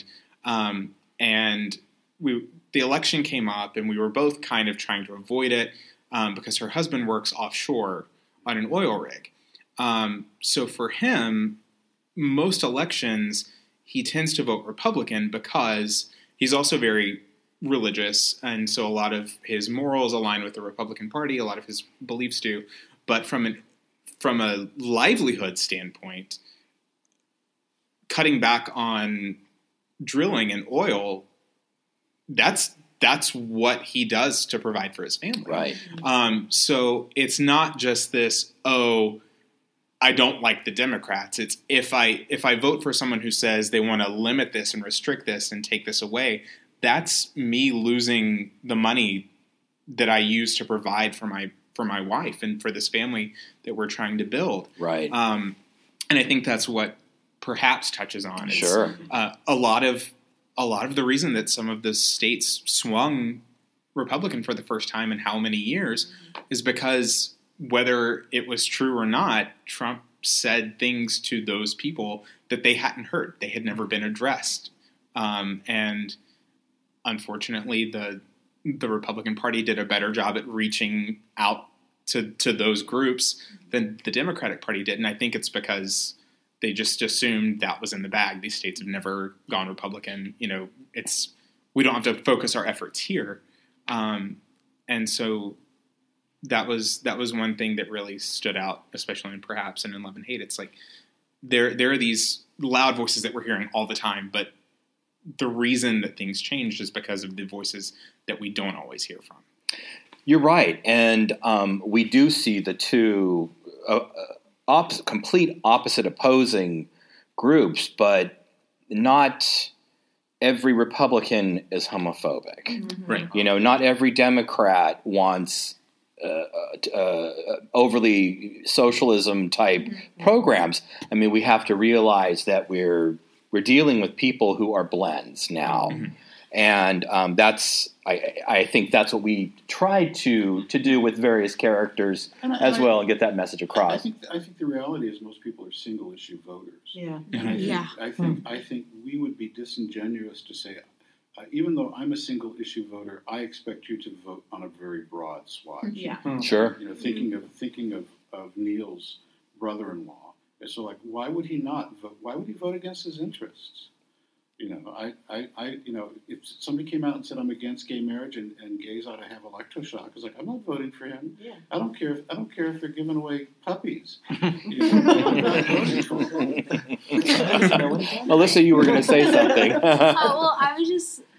And the election came up, and we were both kind of trying to avoid it because her husband works offshore on an oil rig. So for him, most elections, he tends to vote Republican because he's also very religious, and so a lot of his morals align with the Republican Party, a lot of his beliefs do. But from a livelihood standpoint, cutting back on drilling and oil, that's what he does to provide for his family.
Right.
So it's not just this, I don't like the Democrats. It's if I vote for someone who says they want to limit this and restrict this and take this away, that's me losing the money that I use to provide for my wife and for this family that we're trying to build.
Right.
And I think that's what perhaps touches on.
Sure.
A lot of the reason that some of the states swung Republican for the first time in how many years is because whether it was true or not, Trump said things to those people that they hadn't heard. They had never been addressed. And unfortunately, the Republican Party did a better job at reaching out to those groups than the Democratic Party did. And I think it's because they just assumed that was in the bag. These states have never gone Republican. You know, we don't have to focus our efforts here. And so that was one thing that really stood out, especially in Perhaps and in Love and Hate. It's like there are these loud voices that we're hearing all the time, but the reason that things changed is because of the voices that we don't always hear from.
You're right, and we do see the two complete opposite opposing groups, but not every Republican is homophobic.
Mm-hmm. Right.
You know, not every Democrat wants overly socialism type programs. I mean, we have to realize that we're dealing with people who are blends now. Mm-hmm. And I think that's what we try to do with various characters as well, and get that message across.
I think the reality is most people are single issue voters.
Yeah.
And I think we would be disingenuous to say, even though I'm a single issue voter, I expect you to vote on a very broad swath.
Yeah.
Sure.
You know, thinking of Neil's brother-in-law. And so, like, why would he not vote? Why would he vote against his interests? You know, you know, if somebody came out and said I'm against gay marriage and gays ought to have electroshock, I was like, I'm not voting for him. Yeah. I don't care if they're giving away puppies. You know, I'm not voting for him.
Melissa, you were going to say something.
Well, I was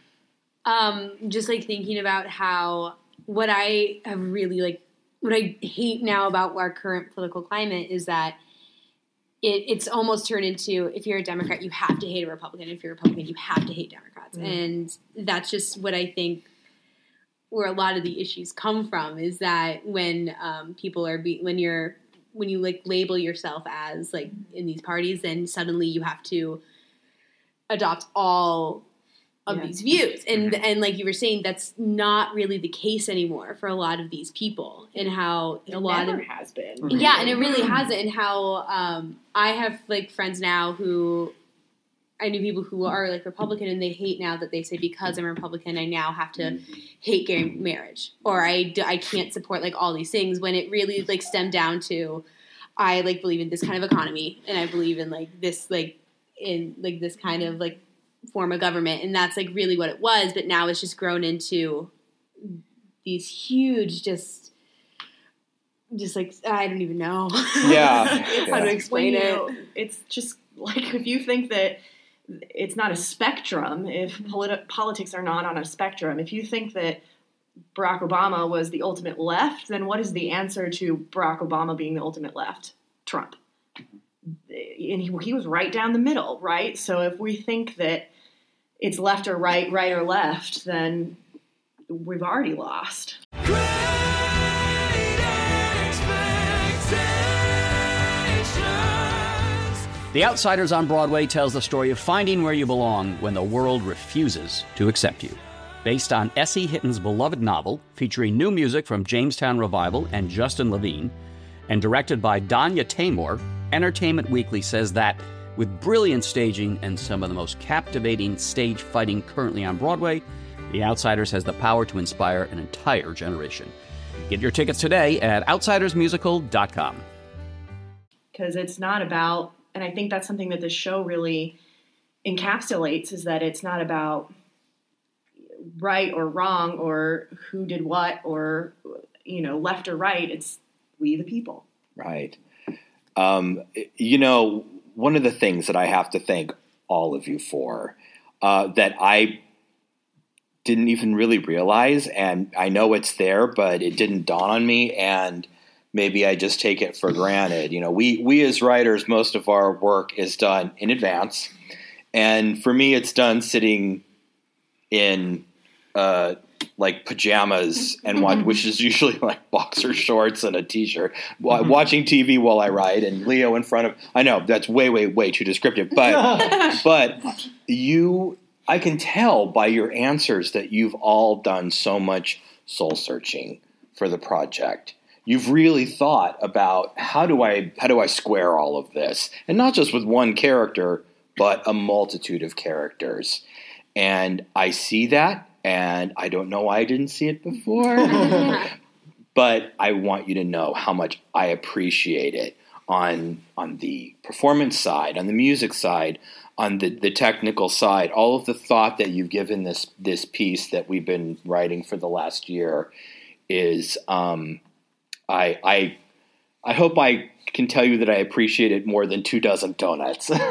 just like thinking about how what I have really what I hate now about our current political climate is that it's almost turned into, if you're a Democrat, you have to hate a Republican. If you're a Republican, you have to hate Democrats. And that's just what I think where a lot of the issues come from, is that when people are when you like label yourself as like in these parties, then suddenly you have to adopt all of these views. And like you were saying, that's not really the case anymore for a lot of these people, and how
a lot of it has been.
Yeah, and it really hasn't. And how I have like friends now who I knew people who are like Republican, and they hate now that they say, because I'm a Republican, I now have to hate gay marriage, or I can't support like all these things, when it really like stemmed down to, I like believe in this kind of economy, and I believe in like this like in like this kind of like form of government, and that's like really what it was. But now it's just grown into these huge just like, I don't even know how to explain it.
It's just like, if you think that it's not a spectrum, if politics are not on a spectrum, if you think that Barack Obama was the ultimate left, then what is the answer to Barack Obama being the ultimate left? Trump. And he was right down the middle, right? So if we think that it's left or right or left, then we've already lost.
The Outsiders on Broadway tells the story of finding where you belong when the world refuses to accept you. Based on S.E. Hitton's beloved novel, featuring new music from Jamestown Revival and Justin Levine, and directed by Danya Taymor, Entertainment Weekly says that, with brilliant staging and some of the most captivating stage fighting currently on Broadway, The Outsiders has the power to inspire an entire generation. Get your tickets today at outsidersmusical.com.
Because it's not about, and I think that's something that this show really encapsulates, is that it's not about right or wrong or who did what or, left or right. It's we the people.
Right. One of the things that I have to thank all of you for that I didn't even really realize, and I know it's there, but it didn't dawn on me, and maybe I just take it for granted. We as writers, most of our work is done in advance, and for me, it's done sitting in pajamas and which is usually like boxer shorts and a t-shirt, watching TV while I write, and Leo in front of. I know that's way too descriptive, but I can tell by your answers that you've all done so much soul searching for the project. You've really thought about how do I square all of this, and not just with one character, but a multitude of characters. And I see that, and I don't know why I didn't see it before, but I want you to know how much I appreciate it on the performance side, on the music side, on the technical side. All of the thought that you've given this piece that we've been writing for the last year is I hope I can tell you that I appreciate it more than 24 donuts.
I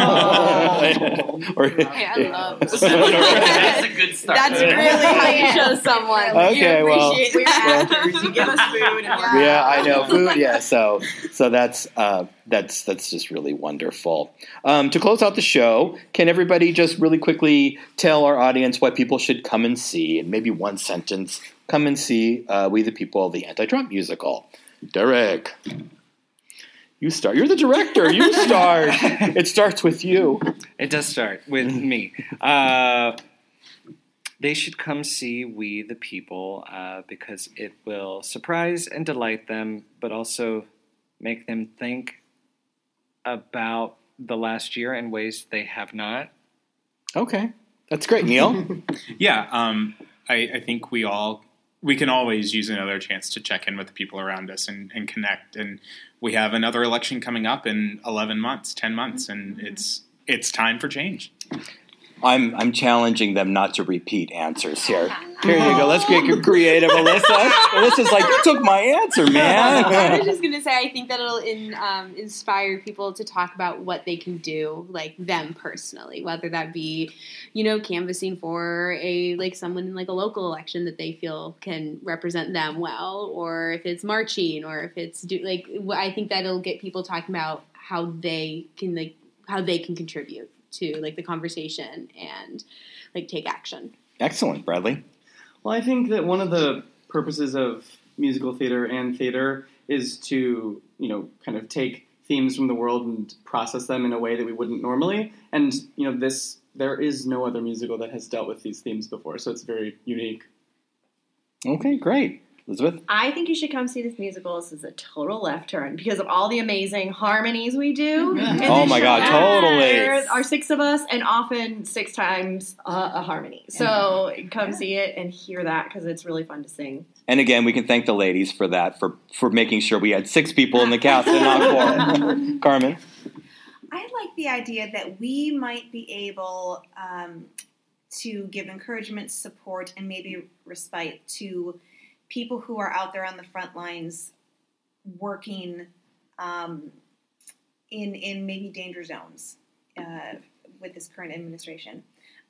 love that.
That's a good start.
That's really how you show someone.
Okay,
you appreciate give us food.
Yeah, I know food. Yeah, so that's just really wonderful. To close out the show, can everybody just really quickly tell our audience what people should come and see, in maybe one sentence? Come and see We the People, the Anti-Trump musical. Derek, you start. You're the director. You start. It starts with you.
It does start with me. They should come see We the People because it will surprise and delight them, but also make them think about the last year in ways they have not.
Okay. That's great, Neil.
Yeah, I think we can always use another chance to check in with the people around us and connect. And we have another election coming up in 10 months, and it's time for change.
I'm challenging them not to repeat answers here. Here you go. Let's get creative, Alyssa. Alyssa's like, you took my answer, man.
I was just going to say, I think that it'll inspire people to talk about what they can do, like them personally, whether that be, canvassing for someone in a local election that they feel can represent them well, or if it's marching, or if it's I think that it'll get people talking about how they can contribute to the conversation and take action.
Excellent, Bradley.
Well, I think that one of the purposes of musical theater and theater is to, kind of take themes from the world and process them in a way that we wouldn't normally. And, there is no other musical that has dealt with these themes before, so it's very unique.
Okay, great. Elizabeth?
I think you should come see this musical. This is a total left turn because of all the amazing harmonies we do.
Oh my God, totally.
There are 6 of us and often 6 times a harmony. So come see it and hear that because it's really fun to sing.
And again, we can thank the ladies for that, for making sure we had 6 people in the cast and not 4. Carmen?
I like the idea that we might be able to give encouragement, support, and maybe respite to people who are out there on the front lines working in maybe danger zones with this current administration.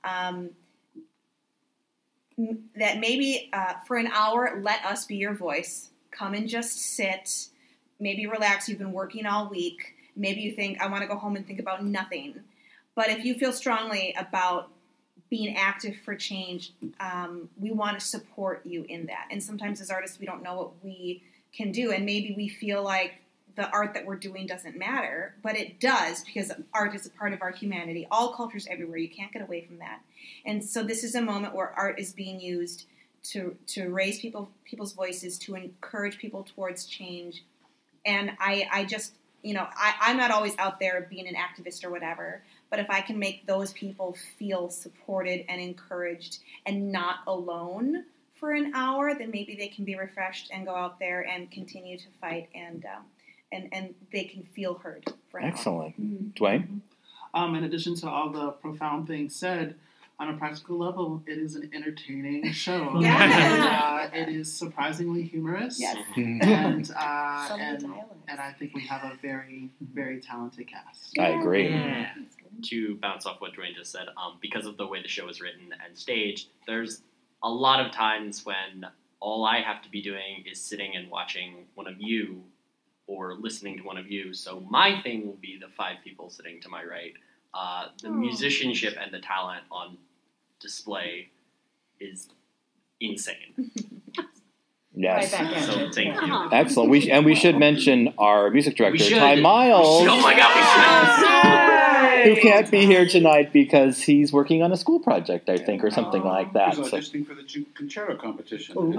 That maybe for an hour, let us be your voice. Come and just sit, maybe relax. You've been working all week. Maybe you think, I want to go home and think about nothing. But if you feel strongly about being active for change, we want to support you in that. And sometimes as artists, we don't know what we can do. And maybe we feel like the art that we're doing doesn't matter, but it does, because art is a part of our humanity. All cultures everywhere. You can't get away from that. And so this is a moment where art is being used to raise people's voices, to encourage people towards change. And I just, I'm not always out there being an activist or whatever, but if I can make those people feel supported and encouraged and not alone for an hour, then maybe they can be refreshed and go out there and continue to fight, and they can feel heard for an hour.
Excellent. Dwayne?
In addition to all the profound things said, on a practical level, it is an entertaining show.
Yes.
It is surprisingly humorous.
Yes.
And I think we have a very, very talented cast.
I agree.
Yeah. To bounce off what Dwayne just said, because of the way the show is written and staged, there's a lot of times when all I have to be doing is sitting and watching one of you or listening to one of you. So my thing will be the 5 people sitting to my right. The musicianship and the talent on display is insane.
Yes.
Right back at
So
you.
thank you.
Excellent. We should mention our music director, Ty Miles.
Oh my God,
who can't be here tonight because he's working on a school project, I think, or something like that.
He's
So,
auditioning for the concerto competition.
Good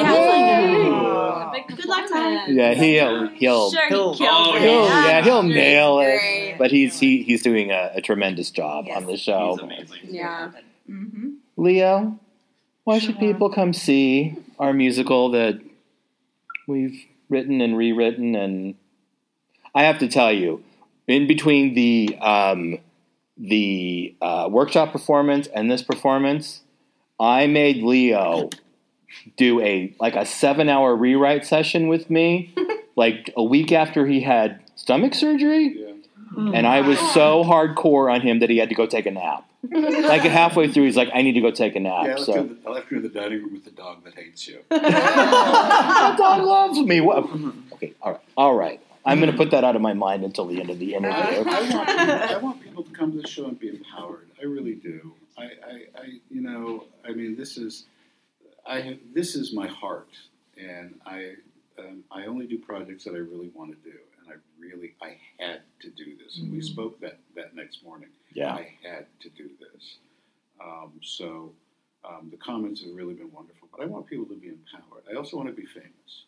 luck, Ty.
yeah, he'll nail it. But he's doing a tremendous job on the show.
He's amazing.
Yeah.
Mm-hmm.
Leo, why should people come see our musical that we've written and rewritten? And I have to tell you, in between the workshop performance and this performance, I made Leo do a 7-hour rewrite session with me, like a week after he had stomach surgery.
Yeah.
And I was so hardcore on him that he had to go take a nap. Like halfway through, he's like, "I need to go take a nap."
Yeah, I
so
left you in the dining room with the dog that hates you.
that dog loves me. What? Okay, all right. I'm going to put that out of my mind until the end of the interview.
I want people to come to the show and be empowered. I really do. This is my heart, and I only do projects that I really want to do, and I had to do this. And we spoke that next morning.
Yeah.
I had to do this. So the comments have really been wonderful, but I want people to be empowered. I also want to be famous.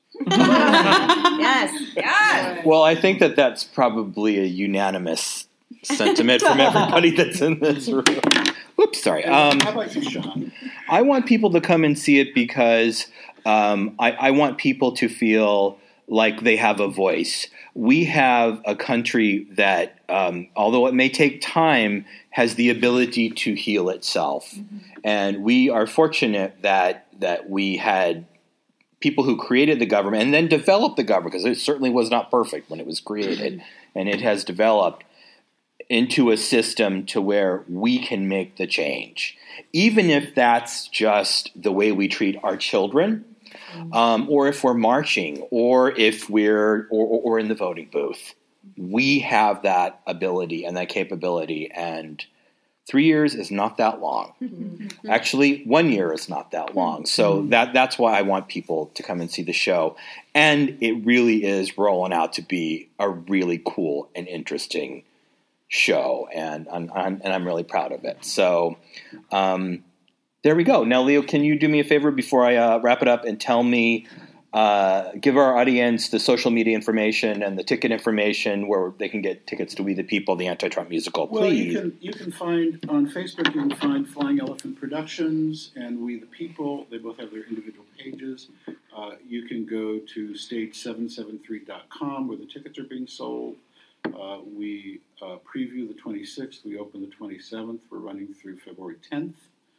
Yes.
Well, I think that's probably a unanimous sentiment from everybody that's in this room. Oops, sorry.
How about you, Sean?
I want people to come and see it because I want people to feel like they have a voice. We have a country that, although it may take time, has the ability to heal itself. Mm-hmm. And we are fortunate that we had people who created the government and then developed the government, because it certainly was not perfect when it was created. Mm-hmm. And it has developed into a system to where we can make the change. Even if that's just the way we treat our children, or if we're marching, or if we're or in the voting booth, we have that ability and that capability. And 3 years is not that long. Mm-hmm. Actually, 1 year is not that long. So that's why I want people to come and see the show. And it really is rolling out to be a really cool and interesting show, and I'm really proud of it. So. There we go. Now, Leo, can you do me a favor before I wrap it up and tell me, give our audience the social media information and the ticket information where they can get tickets to We the People, the Anti-Trump musical, please?
Well, you can find on Facebook. You can find Flying Elephant Productions and We the People. They both have their individual pages. You can go to stage773.com where the tickets are being sold. We preview the 26th. We open the 27th. We're running through February 10th.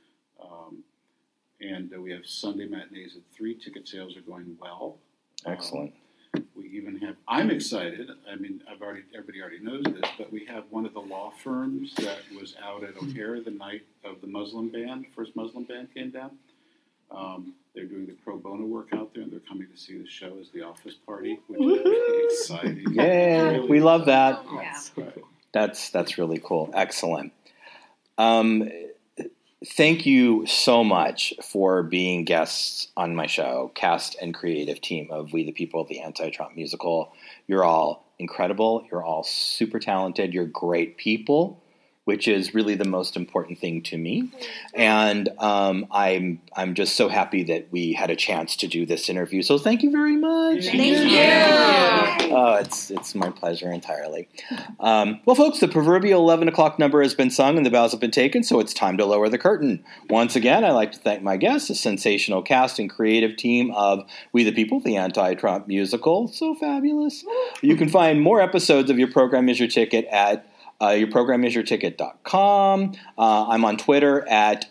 And we have Sunday matinees at 3. Ticket sales are going well.
Excellent.
We even have. I'm excited. I mean, everybody already knows this, but we have one of the law firms that was out at O'Hare the night of the Muslim ban. First Muslim ban came down. They're doing the pro bono work out there, and they're coming to see the show as the office party, which is really exciting.
Yeah,
really
we love that.
Yeah.
That's really cool. Excellent. thank you so much for being guests on my show, cast and creative team of We the People, the Anti-Trump Musical. You're all incredible. You're all super talented. You're great people, which is really the most important thing to me. And I'm just so happy that we had a chance to do this interview. So thank you very much.
Thank you.
Oh, it's my pleasure entirely. Well, folks, the proverbial 11 o'clock number has been sung and the bows have been taken, so it's time to lower the curtain. Once again, I'd like to thank my guests, the sensational cast and creative team of We the People, the Anti-Trump Musical. So fabulous. You can find more episodes of Your Program Is Your Ticket at yourprogramisyourticket.com. I'm on Twitter at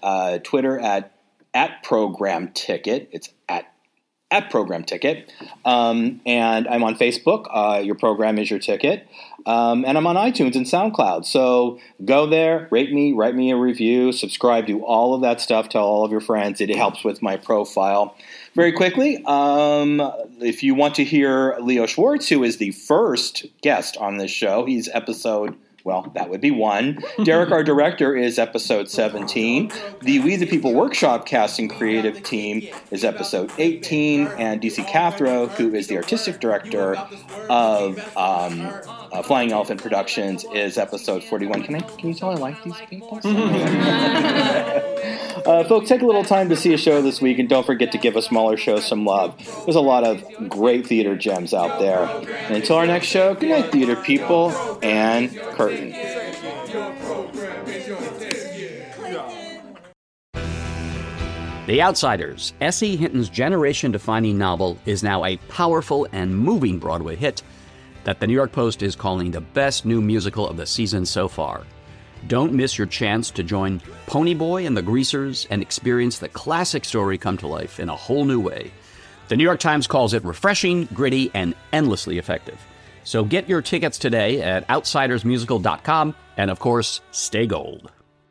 Program Ticket. It's at Program Ticket. And I'm on Facebook, Your Program Is Your Ticket. And I'm on iTunes and SoundCloud. So go there, rate me, write me a review, subscribe, do all of that stuff, tell all of your friends. It helps with my profile. Very quickly, if you want to hear Leo Schwartz, who is the first guest on this show, he's episode... Well, that would be 1. Derek, our director, is episode 17. The We the People Workshop cast and creative team is episode 18. And DC Cathro, who is the artistic director of Flying Elephant Productions, is episode 41. Can you tell I like these people? Folks, take a little time to see a show this week, and don't forget to give a smaller show some love. There's a lot of great theater gems out there. And until our next show, good night, theater people, and curtain.
The Outsiders, S.E. Hinton's generation-defining novel, is now a powerful and moving Broadway hit that the New York Post is calling the best new musical of the season so far. Don't miss your chance to join Ponyboy and the Greasers and experience the classic story come to life in a whole new way. The New York Times calls it refreshing, gritty, and endlessly effective. So get your tickets today at outsidersmusical.com, and of course, stay gold.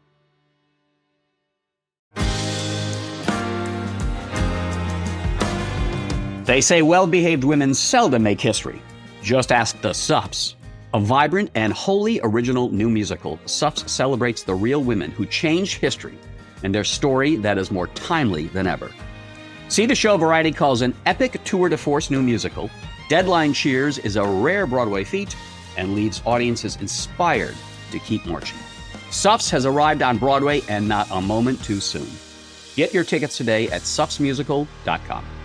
They say well-behaved women seldom make history. Just ask the Suffs. A vibrant and wholly original new musical, Suffs celebrates the real women who changed history and their story that is more timely than ever. See the show Variety calls an epic tour de force new musical. Deadline cheers is a rare Broadway feat and leaves audiences inspired to keep marching. Suffs has arrived on Broadway and not a moment too soon. Get your tickets today at suffsmusical.com.